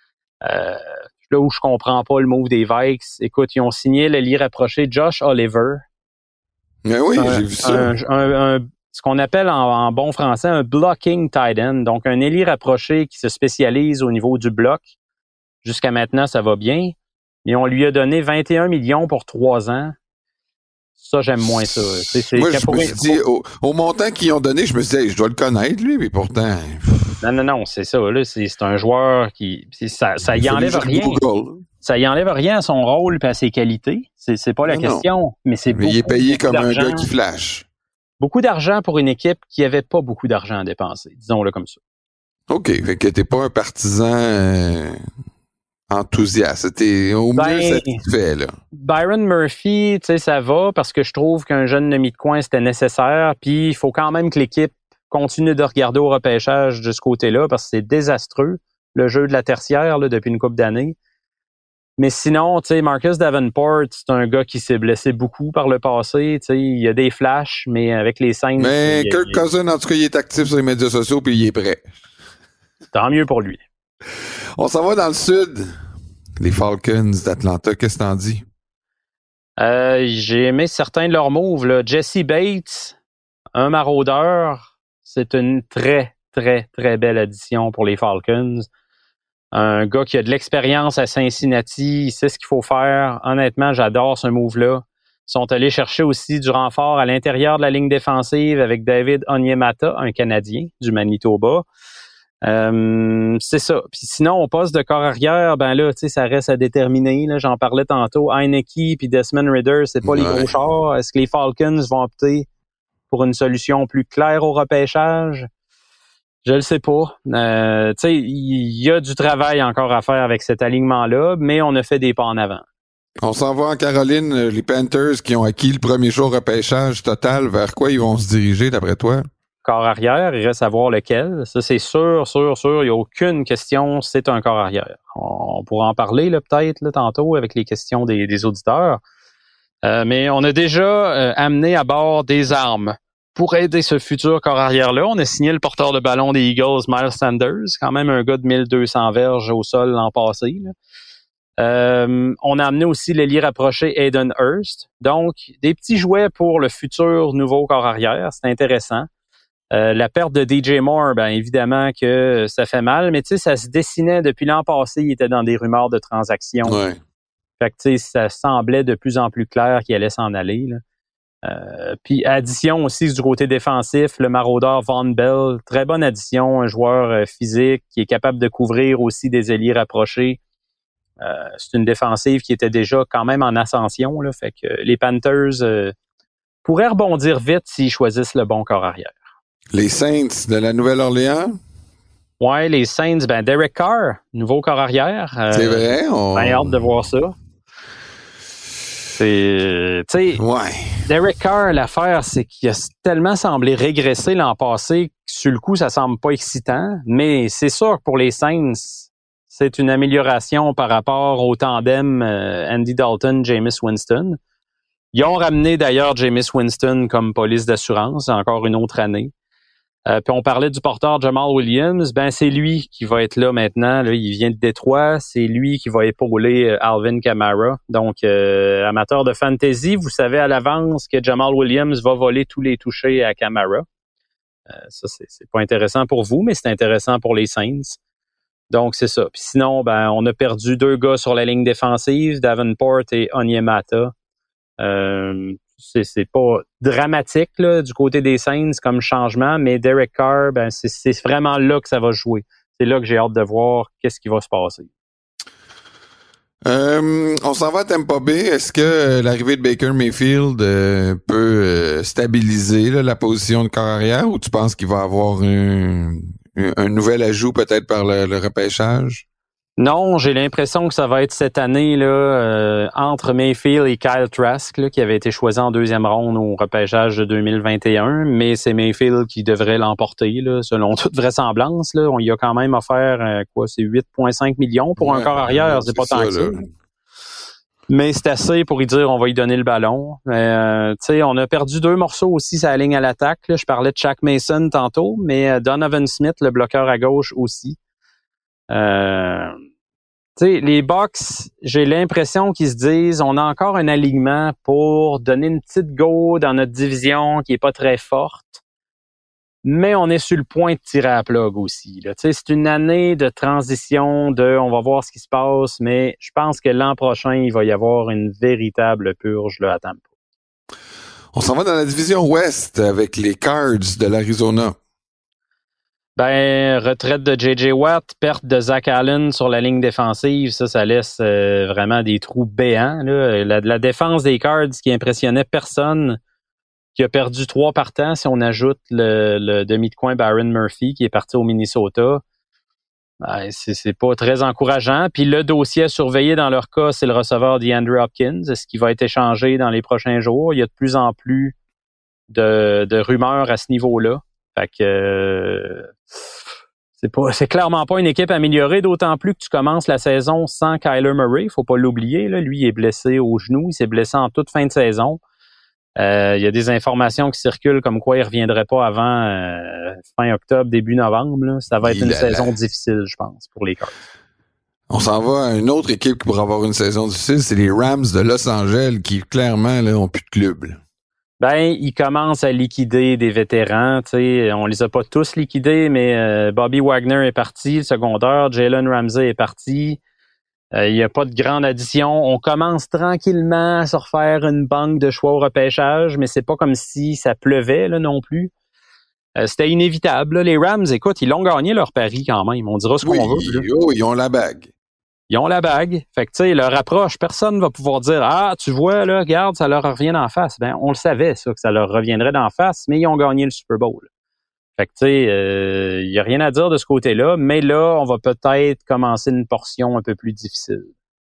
Là où je comprends pas le move des Vikes, écoute, ils ont signé l'ailier rapproché Josh Oliver. Mais oui, j'ai vu ça. Ce qu'on appelle en bon français un blocking tight end, donc un ailier rapproché qui se spécialise au niveau du bloc. Jusqu'à maintenant, ça va bien. Et on lui a donné 21 millions pour 3 ans. Ça, j'aime moins ça. Moi, je me suis dit, au montant qu'ils ont donné, je me suis dit, hey, je dois le connaître, lui, mais pourtant... Non, c'est ça. Là, c'est un joueur qui... Ça y enlève rien. Ça y enlève rien à son rôle et à ses qualités. C'est pas la question, mais c'est beaucoup. Mais il est payé comme un gars qui flash. Beaucoup d'argent pour une équipe qui avait pas beaucoup d'argent à dépenser, disons-le comme ça. OK, fait que t'es pas un partisan... enthousiaste. T'es au mieux satisfait, là. Byron Murphy, tu sais, ça va parce que je trouve qu'un jeune demi de coin, c'était nécessaire. Puis, il faut quand même que l'équipe continue de regarder au repêchage de ce côté-là parce que c'est désastreux, le jeu de la tertiaire, là, depuis une couple d'années. Mais sinon, tu sais, Marcus Davenport, c'est un gars qui s'est blessé beaucoup par le passé. Tu sais, il y a des flashs, mais avec les Saints... Mais Kirk Cousins, en tout cas, il est actif sur les médias sociaux puis il est prêt. Tant mieux pour lui. On s'en va dans le sud. Les Falcons d'Atlanta, qu'est-ce que t'en dis? J'ai aimé certains de leurs moves. Là. Jesse Bates, un maraudeur, c'est une très, très, très belle addition pour les Falcons. Un gars qui a de l'expérience à Cincinnati, il sait ce qu'il faut faire. Honnêtement, j'adore ce move-là. Ils sont allés chercher aussi du renfort à l'intérieur de la ligne défensive avec David Onyemata, un Canadien du Manitoba. C'est ça. Puis sinon, au poste de corps arrière, ben là, tu sais, ça reste à déterminer. Là, j'en parlais tantôt. Heineke puis Desmond Ridder, c'est pas les gros chars. Est-ce que les Falcons vont opter pour une solution plus claire au repêchage? Je le sais pas. Tu sais, il y a du travail encore à faire avec cet alignement-là, mais on a fait des pas en avant. On s'en va en Caroline, les Panthers qui ont acquis le premier jour repêchage total. Vers quoi ils vont se diriger, d'après toi? Corps arrière, il reste à voir lequel. Ça, c'est sûr. Il n'y a aucune question, c'est un corps arrière. On pourra en parler là, peut-être là, tantôt avec les questions des auditeurs. Mais on a déjà amené à bord des armes. Pour aider ce futur corps arrière-là, on a signé le porteur de ballon des Eagles, Miles Sanders, quand même un gars de 1200 verges au sol l'an passé. Là. On a amené aussi l'ailier rapproché Hayden Hurst. Donc, des petits jouets pour le futur nouveau corps arrière. C'est intéressant. La perte de DJ Moore, ben évidemment que ça fait mal, mais tu sais, ça se dessinait depuis l'an passé, il était dans des rumeurs de transactions. Ouais. Fait que tu sais, ça semblait de plus en plus clair qu'il allait s'en aller. Là. Puis addition aussi du côté défensif, le maraudeur Von Bell, très bonne addition, un joueur physique qui est capable de couvrir aussi des ailiers rapprochés. C'est une défensive qui était déjà quand même en ascension, là, fait que les Panthers pourraient rebondir vite s'ils choisissent le bon corps arrière. Les Saints de la Nouvelle-Orléans? Ouais, les Saints, ben Derek Carr, nouveau corps arrière. C'est vrai? Ben hâte de voir ça. C'est, tu sais, ouais. Derek Carr, l'affaire, c'est qu'il a tellement semblé régresser l'an passé que sur le coup, ça semble pas excitant. Mais c'est sûr que pour les Saints, c'est une amélioration par rapport au tandem Andy Dalton, Jameis Winston. Ils ont ramené d'ailleurs Jameis Winston comme police d'assurance, encore une autre année. Puis on parlait du porteur Jamal Williams, ben c'est lui qui va être là maintenant. Là, il vient de Détroit, c'est lui qui va épauler Alvin Kamara. Donc, amateur de fantasy, vous savez à l'avance que Jamal Williams va voler tous les touchés à Kamara. Ça, c'est pas intéressant pour vous, mais c'est intéressant pour les Saints. Donc, c'est ça. Puis sinon, ben on a perdu 2 gars sur la ligne défensive, Davenport et Onyemata. C'est pas dramatique là, du côté des Saints comme changement, mais Derek Carr, ben c'est vraiment là que ça va jouer. c'est là que j'ai hâte de voir qu'est-ce qui va se passer. On s'en va à Tampa Bay. Est-ce que l'arrivée de Baker Mayfield peut stabiliser là, la position de corps arrière, ou tu penses qu'il va avoir un nouvel ajout peut-être par le repêchage? Non, j'ai l'impression que ça va être cette année là entre Mayfield et Kyle Trask là, qui avait été choisi en deuxième ronde au repêchage de 2021, mais c'est Mayfield qui devrait l'emporter là, selon toute vraisemblance. Là, on y a quand même offert c'est 8,5 millions pour un corps arrière, c'est pas tant que ça. Mais c'est assez pour y dire on va y donner le ballon. Tu sais, on a perdu 2 morceaux aussi sur la ligne à l'attaque. Là. Je parlais de Shaq Mason tantôt, mais Donovan Smith, le bloqueur à gauche aussi. Tu sais, les Bucks, j'ai l'impression qu'ils se disent on a encore un alignement pour donner une petite go dans notre division qui est pas très forte, mais on est sur le point de tirer à plug aussi. Là. Tu sais, c'est une année de transition, on va voir ce qui se passe, mais je pense que l'an prochain, il va y avoir une véritable purge là, à Tampa. On s'en va dans la division Ouest avec les Cards de l'Arizona. Ben, retraite de J.J. Watt, perte de Zach Allen sur la ligne défensive, ça laisse vraiment des trous béants. Là. La défense des Cards qui impressionnait personne, qui a perdu 3 partants, si on ajoute le demi de coin Byron Murphy qui est parti au Minnesota. Ben, c'est pas très encourageant. Puis le dossier à surveiller dans leur cas, c'est le receveur DeAndre Hopkins. Est-ce qu'il va être échangé dans les prochains jours? Il y a de plus en plus de rumeurs à ce niveau-là. Fait que c'est clairement pas une équipe améliorée, d'autant plus que tu commences la saison sans Kyler Murray. Faut pas l'oublier. Là. Lui, il est blessé au genou. Il s'est blessé en toute fin de saison. Il y a des informations qui circulent comme quoi il reviendrait pas avant fin octobre, début novembre. Là. Ça va être une saison difficile, je pense, pour les Cards. On s'en va à une autre équipe qui pourra avoir une saison difficile, c'est les Rams de Los Angeles qui, clairement, là, ont plus de club. Là. Ben, ils commencent à liquider des vétérans. T'sais. On les a pas tous liquidés, mais Bobby Wagner est parti, le secondaire. Jalen Ramsey est parti. Il n'y a pas de grande addition. On commence tranquillement à se refaire une banque de choix au repêchage, mais c'est pas comme si ça pleuvait là non plus. C'était inévitable. Là. Les Rams, écoute, ils l'ont gagné leur pari quand même. On dira ce qu'on veut. Oui, ils ont la bague. Ils ont la bague. Fait que, tu sais, leur approche, personne va pouvoir dire « Ah, tu vois, là, regarde, ça leur revient d'en face. » Ben, on le savait, ça, que ça leur reviendrait d'en face, mais ils ont gagné le Super Bowl. Fait que, tu sais, il y a rien à dire de ce côté-là, mais là, on va peut-être commencer une portion un peu plus difficile.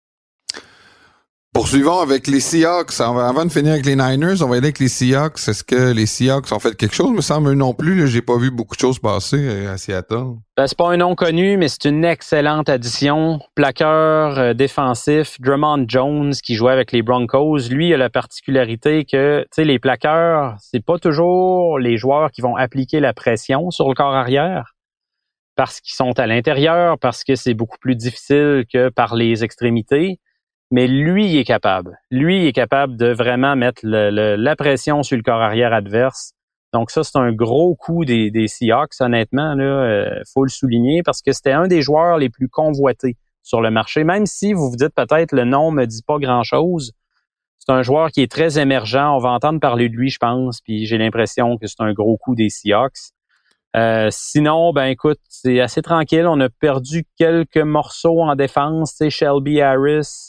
Poursuivons avec les Seahawks. Avant de finir avec les Niners, on va aller avec les Seahawks. Est-ce que les Seahawks ont fait quelque chose? Il me semble eux non plus. Là, j'ai pas vu beaucoup de choses passer à Seattle. Ben, c'est pas un nom connu, mais c'est une excellente addition. Plaqueur défensif, Drummond Jones, qui jouait avec les Broncos. Lui, il a la particularité que, tu sais, les plaqueurs, c'est pas toujours les joueurs qui vont appliquer la pression sur le corps arrière parce qu'ils sont à l'intérieur, parce que c'est beaucoup plus difficile que par les extrémités. Mais lui, il est capable. Lui, il est capable de vraiment mettre la pression sur le corps arrière adverse. Donc ça, c'est un gros coup des Seahawks, honnêtement. Là, faut le souligner parce que c'était un des joueurs les plus convoités sur le marché. Même si vous vous dites peut-être le nom me dit pas grand-chose, c'est un joueur qui est très émergent. On va entendre parler de lui, je pense. Puis j'ai l'impression que c'est un gros coup des Seahawks. Sinon, ben écoute, c'est assez tranquille. On a perdu quelques morceaux en défense. Tu sais, Shelby Harris.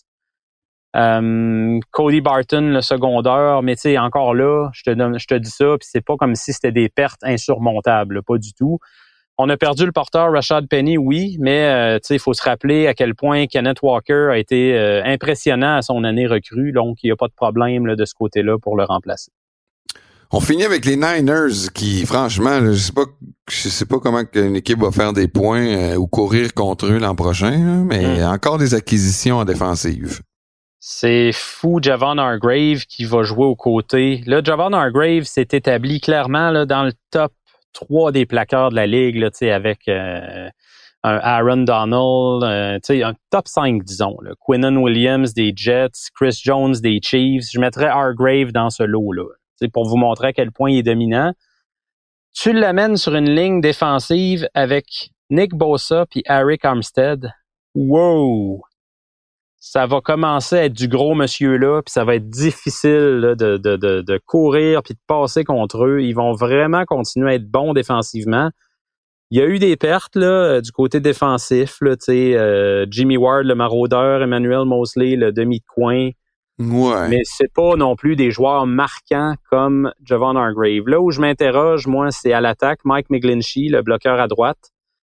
Cody Barton, le secondaire, mais tu sais, encore là, je te dis ça, puis c'est pas comme si c'était des pertes insurmontables, là, pas du tout. On a perdu le porteur Rashad Penny, oui, mais tu sais, il faut se rappeler à quel point Kenneth Walker a été impressionnant à son année recrue, donc il n'y a pas de problème là, de ce côté-là pour le remplacer. On finit avec les Niners qui, franchement, là, je sais pas comment une équipe va faire des points ou courir contre eux l'an prochain, là, mais encore des acquisitions en défensive. C'est fou, Javon Hargrave qui va jouer aux côtés. Là, Javon Hargrave s'est établi clairement là, dans le top 3 des plaqueurs de la ligue, là, avec un Aaron Donald, un top 5, disons. Là. Quinnen Williams des Jets, Chris Jones des Chiefs. Je mettrais Hargrave dans ce lot-là, pour vous montrer à quel point il est dominant. Tu l'amènes sur une ligne défensive avec Nick Bosa puis Arik Armstead. Wow! Ça va commencer à être du gros monsieur-là, puis ça va être difficile là, de courir puis de passer contre eux. Ils vont vraiment continuer à être bons défensivement. Il y a eu des pertes là, du côté défensif, là, Jimmy Ward, le maraudeur, Emmanuel Mosley, le demi de coin. Ouais. Mais c'est pas non plus des joueurs marquants comme Javon Hargrave. Là où je m'interroge, moi, c'est à l'attaque. Mike McGlinchey, le bloqueur à droite.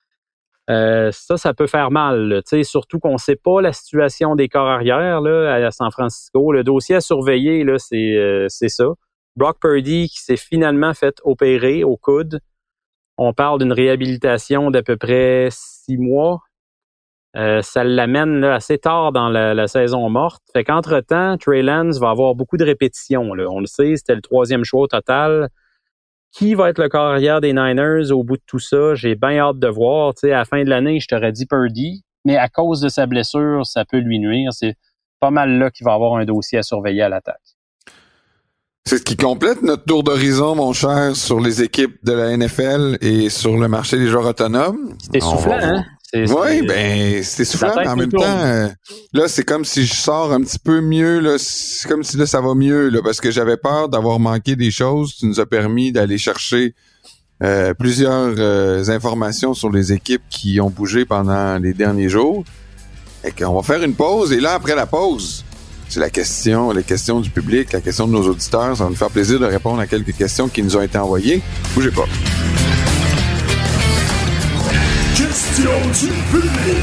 Ça peut faire mal. Là, surtout qu'on ne sait pas la situation des corps arrière là, à San Francisco. Le dossier à surveiller, là, c'est ça. Brock Purdy qui s'est finalement fait opérer au coude. On parle d'une réhabilitation d'à peu près 6 mois. Ça l'amène là, assez tard dans la saison morte. Fait qu'entre-temps, Trey Lance va avoir beaucoup de répétitions. Là. On le sait, c'était le 3e choix au total. Qui va être le corps arrière des Niners au bout de tout ça? J'ai bien hâte de voir. À la fin de l'année, je t'aurais dit Purdy, mais à cause de sa blessure, ça peut lui nuire. C'est pas mal là qu'il va avoir un dossier à surveiller à l'attaque. C'est ce qui complète notre tour d'horizon, mon cher, sur les équipes de la NFL et sur le marché des joueurs autonomes. C'est soufflant, hein? Oui, c'est soufflant, mais en même temps, là, c'est comme si je sors un petit peu mieux, là. C'est comme si là, ça va mieux, là, parce que j'avais peur d'avoir manqué des choses. Tu nous as permis d'aller chercher plusieurs informations sur les équipes qui ont bougé pendant les derniers jours. Et qu'on va faire une pause, et là, après la pause, c'est les questions du public, la question de nos auditeurs. Ça va nous faire plaisir de répondre à quelques questions qui nous ont été envoyées. Bougez pas. Question du public.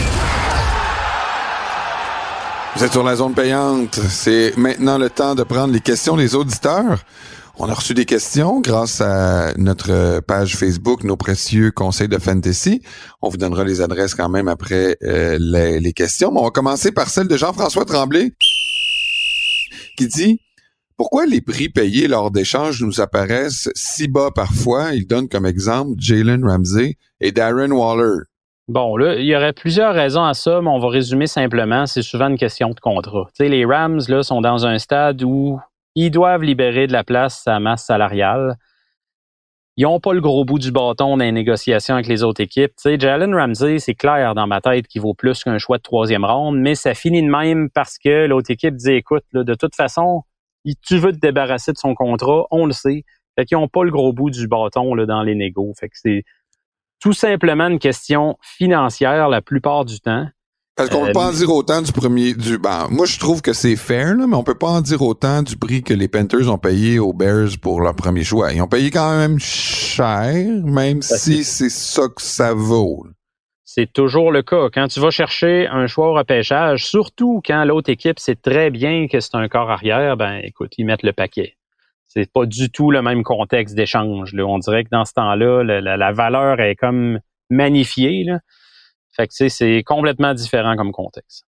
Vous êtes sur la zone payante. C'est maintenant le temps de prendre les questions des auditeurs. On a reçu des questions grâce à notre page Facebook, Nos précieux conseils de fantasy. On vous donnera les adresses quand même après les questions. Mais on va commencer par celle de Jean-François Tremblay qui dit « Pourquoi les prix payés lors d'échanges nous apparaissent si bas parfois? » Il donne comme exemple Jalen Ramsey et Darren Waller. Bon, là, il y aurait plusieurs raisons à ça, mais on va résumer simplement. C'est souvent une question de contrat. Tu sais, les Rams, là, sont dans un stade où ils doivent libérer de la place à la masse salariale. Ils n'ont pas le gros bout du bâton dans les négociations avec les autres équipes. Tu sais, Jalen Ramsey, c'est clair dans ma tête qu'il vaut plus qu'un choix de 3e ronde, mais ça finit de même parce que l'autre équipe dit, écoute, là, de toute façon, tu veux te débarrasser de son contrat, on le sait. Fait qu'ils n'ont pas le gros bout du bâton là, dans les négos. Fait que c'est tout simplement une question financière la plupart du temps. Parce qu'on peut pas en dire autant moi, je trouve que c'est fair, là, mais on peut pas en dire autant du prix que les Panthers ont payé aux Bears pour leur premier choix. Ils ont payé quand même cher, même si c'est ça que ça vaut. C'est toujours le cas. Quand tu vas chercher un choix au repêchage, surtout quand l'autre équipe sait très bien que c'est un corps arrière, ben écoute, ils mettent le paquet. C'est pas du tout le même contexte d'échange. Là. On dirait que dans ce temps-là, la valeur est comme magnifiée. Là. Fait que c'est complètement différent comme contexte.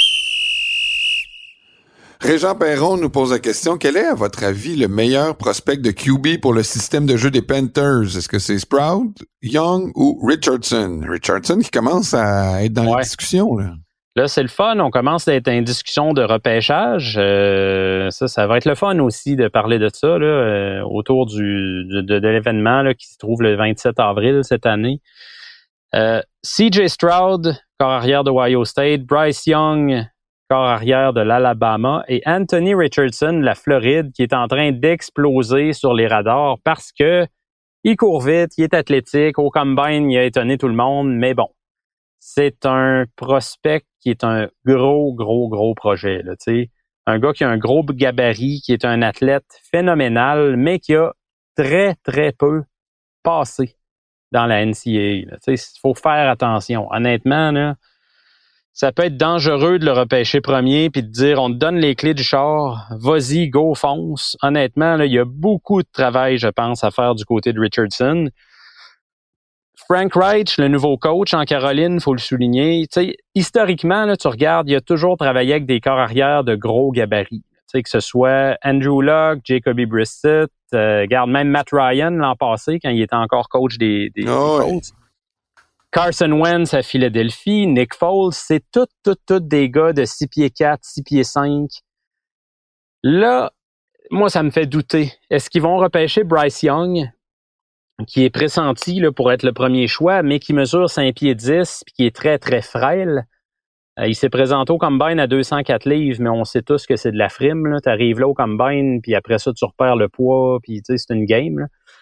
Régent Perron nous pose la question, quel est, à votre avis, le meilleur prospect de QB pour le système de jeu des Panthers? Est-ce que c'est Sprout, Young ou Richardson? Richardson qui commence à être dans la discussion, là. Là, c'est le fun. On commence à être en discussion de repêchage. Ça va être le fun aussi de parler de ça là, autour de l'événement là, qui se trouve le 27 avril cette année. CJ Stroud, corps arrière de Ohio State, Bryce Young, corps arrière de l'Alabama, et Anthony Richardson, de la Floride, qui est en train d'exploser sur les radars parce que il court vite, il est athlétique, au combine, il a étonné tout le monde, mais bon, c'est un prospect qui est un gros projet, là, tu sais. Un gars qui a un gros gabarit, qui est un athlète phénoménal, mais qui a très peu passé dans la NCAA. Il faut faire attention. Honnêtement, là, ça peut être dangereux de le repêcher premier puis de dire on te donne les clés du char, vas-y, go, fonce. Honnêtement, là, il y a beaucoup de travail, je pense, à faire du côté de Richardson. Frank Reich, le nouveau coach en Caroline, il faut le souligner. T'sais, historiquement, là, tu regardes, il a toujours travaillé avec des corps arrière de gros gabarits. Que ce soit Andrew Luck, Jacoby Brissett, regarde même Matt Ryan l'an passé quand il était encore coach des Colts. Carson Wentz à Philadelphie, Nick Foles, c'est tout des gars de 6 pieds 4, 6 pieds 5. Là, moi, ça me fait douter. Est-ce qu'ils vont repêcher Bryce Young, qui est pressenti là, pour être le premier choix, mais qui mesure 5 pieds 10 puis qui est très frêle? Il s'est présenté au Combine à 204 livres, mais on sait tous que c'est de la frime. Tu arrives là au Combine, puis après ça, tu repères le poids, puis c'est une game. Là.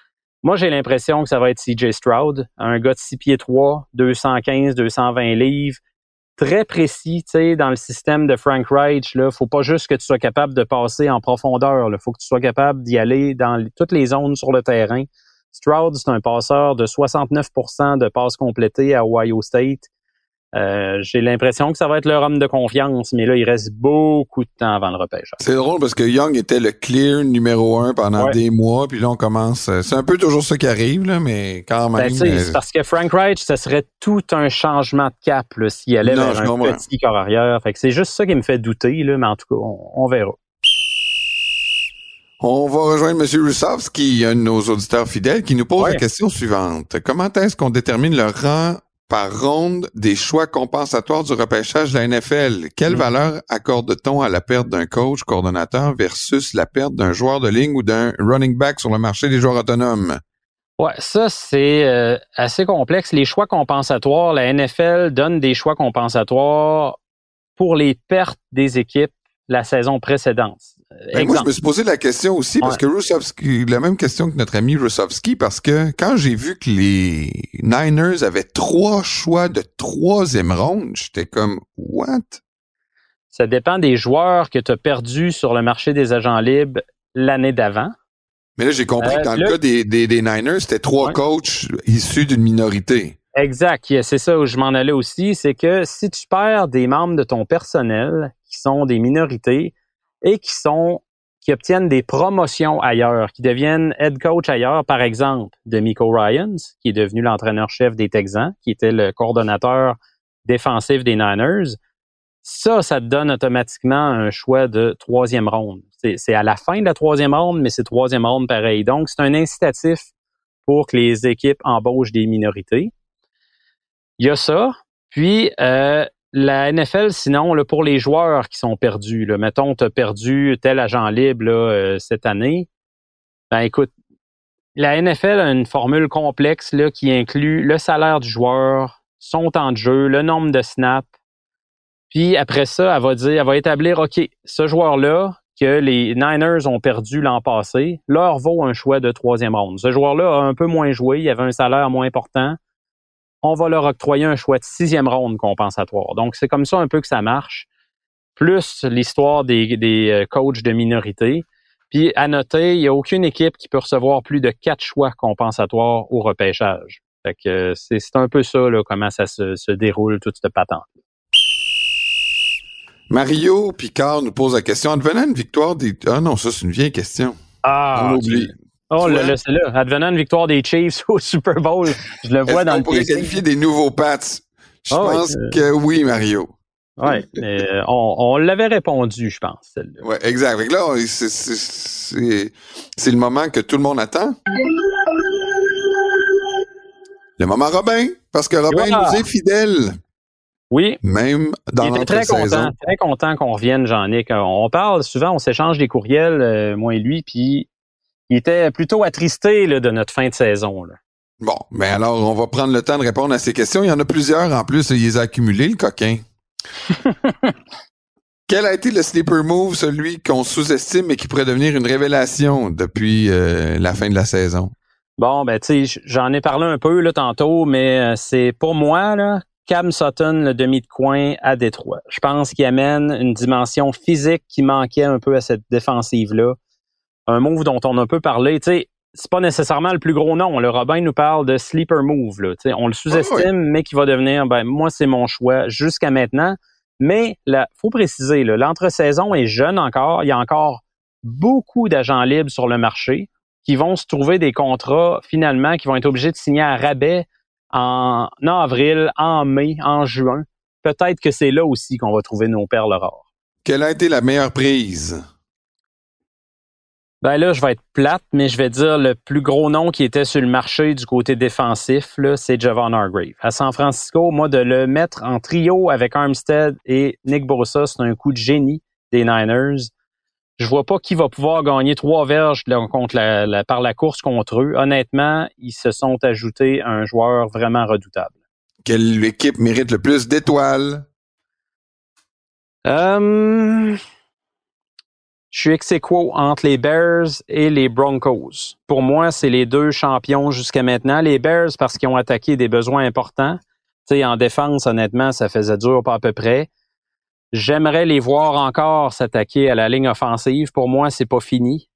Moi, j'ai l'impression que ça va être CJ Stroud, un gars de 6 pieds 3, 215, 220 livres, très précis, tu sais, dans le système de Frank Reich. Là, faut pas juste que tu sois capable de passer en profondeur. Il faut que tu sois capable d'y aller dans toutes les zones sur le terrain. Stroud, c'est un passeur de 69% de passes complétées à Ohio State. J'ai l'impression que ça va être leur homme de confiance, mais là, il reste beaucoup de temps avant le repêchage. C'est drôle parce que Young était le clear numéro 1 pendant des mois, puis là, on commence... C'est un peu toujours ça qui arrive, là, mais quand même... C'est parce que Frank Reich, ce serait tout un changement de cap là, s'il allait vers un petit corps arrière. Fait que c'est juste ça qui me fait douter, là, mais en tout cas, on verra. On va rejoindre M. Russovski, un de nos auditeurs fidèles, qui nous pose la question suivante. Comment est-ce qu'on détermine le rang par ronde des choix compensatoires du repêchage de la NFL? Quelle valeur accorde-t-on à la perte d'un coach, coordonnateur versus la perte d'un joueur de ligne ou d'un running back sur le marché des joueurs autonomes? Ouais, ça, c'est assez complexe. Les choix compensatoires, la NFL donne des choix compensatoires pour les pertes des équipes la saison précédente. Moi, je me suis posé la question aussi parce que Russovski, la même question que notre ami Russovski, parce que quand j'ai vu que les Niners avaient 3 choix de 3e ronde, j'étais comme « What? » Ça dépend des joueurs que tu as perdus sur le marché des agents libres l'année d'avant. Mais là, j'ai compris que dans le cas des Niners, c'était 3 coachs issus d'une minorité. Exact. C'est ça où je m'en allais aussi. C'est que si tu perds des membres de ton personnel qui sont des minorités et qui obtiennent des promotions ailleurs, qui deviennent head coach ailleurs, par exemple, DeMeco Ryans, qui est devenu l'entraîneur-chef des Texans, qui était le coordonnateur défensif des Niners, ça te donne automatiquement un choix de 3e ronde. C'est à la fin de la 3e ronde, mais c'est 3e ronde pareil. Donc, c'est un incitatif pour que les équipes embauchent des minorités. Il y a ça. Puis, la NFL, sinon, là, pour les joueurs qui sont perdus, là, mettons, tu as perdu tel agent libre là, cette année, ben écoute, la NFL a une formule complexe là, qui inclut le salaire du joueur, son temps de jeu, le nombre de snaps. Puis après ça, elle va établir, OK, ce joueur-là, que les Niners ont perdu l'an passé, leur vaut un choix de 3e ronde. Ce joueur-là a un peu moins joué, il avait un salaire moins important. On va leur octroyer un choix de 6e ronde compensatoire. Donc, c'est comme ça un peu que ça marche. Plus l'histoire des coachs de minorité. Puis, à noter, il n'y a aucune équipe qui peut recevoir plus de 4 choix compensatoires au repêchage. Fait que c'est un peu ça, là, comment ça se déroule, toute cette patente. Mario Picard nous pose la question. Advenant une victoire des... Ah non, ça, c'est une vieille question. On oublie. C'est là. Advenant une victoire des Chiefs au Super Bowl, je le vois dans le pourrait qualifier des nouveaux Pats? Je pense que oui, Mario. Oui, mais on l'avait répondu, je pense, celle-là. Oui, exact. Fait que là, c'est le moment que tout le monde attend. Le moment Robin, parce que Robin nous est fidèle. Oui. Même dans notre saison. Très content qu'on revienne, Jean-Nic. On parle souvent, on s'échange des courriels, moi et lui, puis il était plutôt attristé là, de notre fin de saison. Là. Bon, ben alors, on va prendre le temps de répondre à ces questions. Il y en a plusieurs en plus, il les a accumulés, le coquin. Quel a été le sleeper move, celui qu'on sous-estime et qui pourrait devenir une révélation depuis la fin de la saison? Bon, ben tu sais, j'en ai parlé un peu là tantôt, mais c'est pour moi, là, Cam Sutton, le demi de coin à Détroit. Je pense qu'il amène une dimension physique qui manquait un peu à cette défensive-là. Un move dont on a un peu parlé, tu sais, c'est pas nécessairement le plus gros nom. Le Robin nous parle de sleeper move, là. Tu sais, on le sous-estime, mais qui va devenir, ben moi c'est mon choix jusqu'à maintenant. Mais là, faut préciser, là, l'entre-saison est jeune encore. Il y a encore beaucoup d'agents libres sur le marché qui vont se trouver des contrats finalement qui vont être obligés de signer à rabais en avril, en mai, en juin. Peut-être que c'est là aussi qu'on va trouver nos perles rares. Quelle a été la meilleure prise? Ben là, je vais être plate, mais je vais dire le plus gros nom qui était sur le marché du côté défensif, là, c'est Javon Hargrave. À San Francisco, moi, de le mettre en trio avec Armstead et Nick Bosa, c'est un coup de génie des Niners. Je vois pas qui va pouvoir gagner 3 verges contre par la course contre eux. Honnêtement, ils se sont ajoutés un joueur vraiment redoutable. Quelle équipe mérite le plus d'étoiles? Je suis ex-aequo entre les Bears et les Broncos. Pour moi, c'est les deux champions jusqu'à maintenant. Les Bears parce qu'ils ont attaqué des besoins importants. Tu sais, en défense, honnêtement, ça faisait dur pas à peu près. J'aimerais les voir encore s'attaquer à la ligne offensive. Pour moi, c'est pas fini.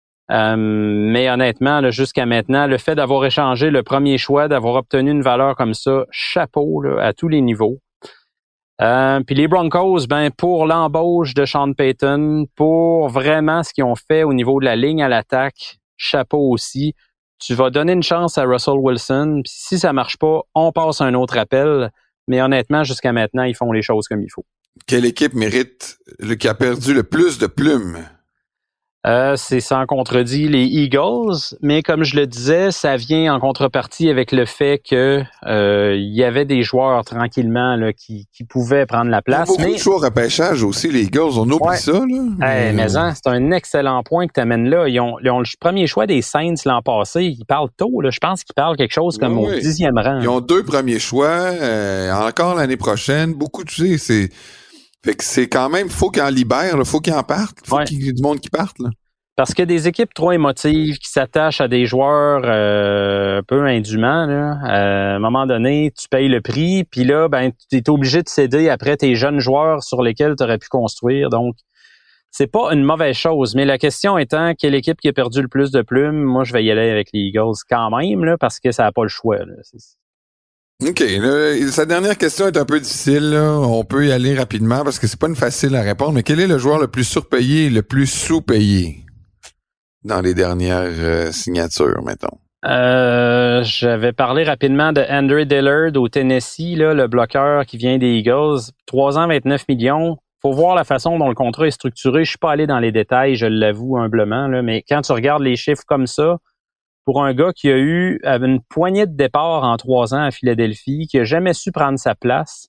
Mais honnêtement, là, jusqu'à maintenant, le fait d'avoir échangé le premier choix, d'avoir obtenu une valeur comme ça, chapeau là, à tous les niveaux. Puis les Broncos, pour l'embauche de Sean Payton, pour vraiment ce qu'ils ont fait au niveau de la ligne à l'attaque, chapeau aussi. Tu vas donner une chance à Russell Wilson. Puis si ça marche pas, on passe à un autre appel. Mais honnêtement, jusqu'à maintenant, ils font les choses comme il faut. Quelle équipe mérite qui a perdu le plus de plumes? C'est sans contredit les Eagles, mais comme je le disais, ça vient en contrepartie avec le fait que il y avait des joueurs tranquillement là, qui pouvaient prendre la place. Il y a beaucoup de choix au repêchage aussi, les Eagles, on oublie ça. Là. Mais c'est un excellent point que tu amènes là. Ils ont le premier choix des Saints l'an passé. Ils parlent tôt, là. Je pense qu'ils parlent quelque chose comme au 10e rang. Ils ont 2 premiers choix, encore l'année prochaine. Beaucoup de fait que c'est quand même, faut qu'ils en libèrent, faut qu'ils en partent. Faut qu'il y ait du monde qui parte, là. Parce que des équipes trop émotives qui s'attachent à des joueurs un peu indûment, là, à un moment donné, tu payes le prix, puis là, tu es obligé de céder après tes jeunes joueurs sur lesquels tu aurais pu construire. Donc, c'est pas une mauvaise chose. Mais la question étant, quelle équipe qui a perdu le plus de plumes? Moi, je vais y aller avec les Eagles quand même, là, parce que ça n'a pas le choix. Là. OK. Sa dernière question est un peu difficile. Là. On peut y aller rapidement parce que c'est pas une facile à répondre. Mais quel est le joueur le plus surpayé et le plus sous-payé dans les dernières signatures, mettons? J'avais parlé rapidement de Andre Dillard au Tennessee, là, le bloqueur qui vient des Eagles. 3 ans, 29 millions. Faut voir la façon dont le contrat est structuré. Je suis pas allé dans les détails, je l'avoue humblement, là, mais quand tu regardes les chiffres comme ça, pour un gars qui a eu une poignée de départ en 3 ans à Philadelphie, qui a jamais su prendre sa place,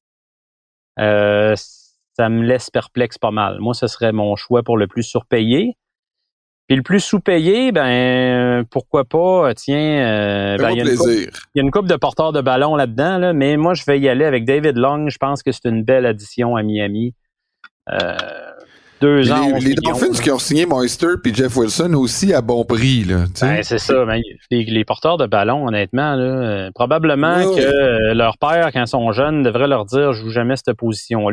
ça me laisse perplexe pas mal. Moi, ce serait mon choix pour le plus surpayé. Puis le plus sous-payé, pourquoi pas, tiens, il y a une couple de porteurs de ballon là-dedans, là, mais moi, je vais y aller avec David Long. Je pense que c'est une belle addition à Miami. 2 ans, les Dolphins qui ont signé Moister puis Jeff Wilson aussi à bon prix. Là, c'est ça. Les porteurs de ballon, honnêtement, là, probablement que leur père, quand ils sont jeunes, devrait leur dire « je joue jamais cette position-là ».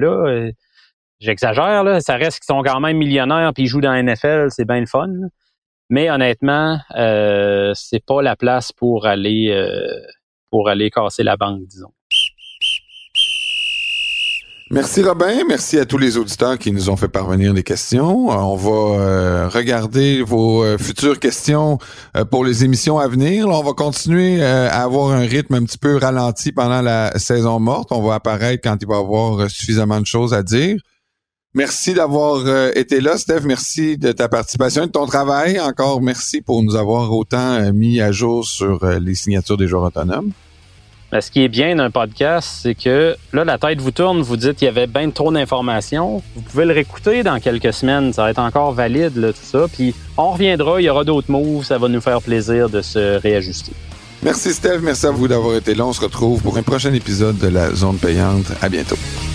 J'exagère, là. Ça reste qu'ils sont quand même millionnaires puis ils jouent dans la NFL, c'est bien le fun. Là. Mais honnêtement, c'est pas la place pour aller casser la banque, disons. Merci Robin, merci à tous les auditeurs qui nous ont fait parvenir des questions. On va regarder vos futures questions pour les émissions à venir. Là, on va continuer à avoir un rythme un petit peu ralenti pendant la saison morte. On va apparaître quand il va y avoir suffisamment de choses à dire. Merci d'avoir été là, Steph. Merci de ta participation et de ton travail. Encore merci pour nous avoir autant mis à jour sur les signatures des joueurs autonomes. Ce qui est bien d'un podcast, c'est que là, la tête vous tourne, vous dites qu'il y avait bien trop d'informations. Vous pouvez le réécouter dans quelques semaines, ça va être encore valide, là, tout ça. Puis on reviendra, il y aura d'autres moves, ça va nous faire plaisir de se réajuster. Merci Steph, merci à vous d'avoir été là. On se retrouve pour un prochain épisode de la Zone Payante. À bientôt.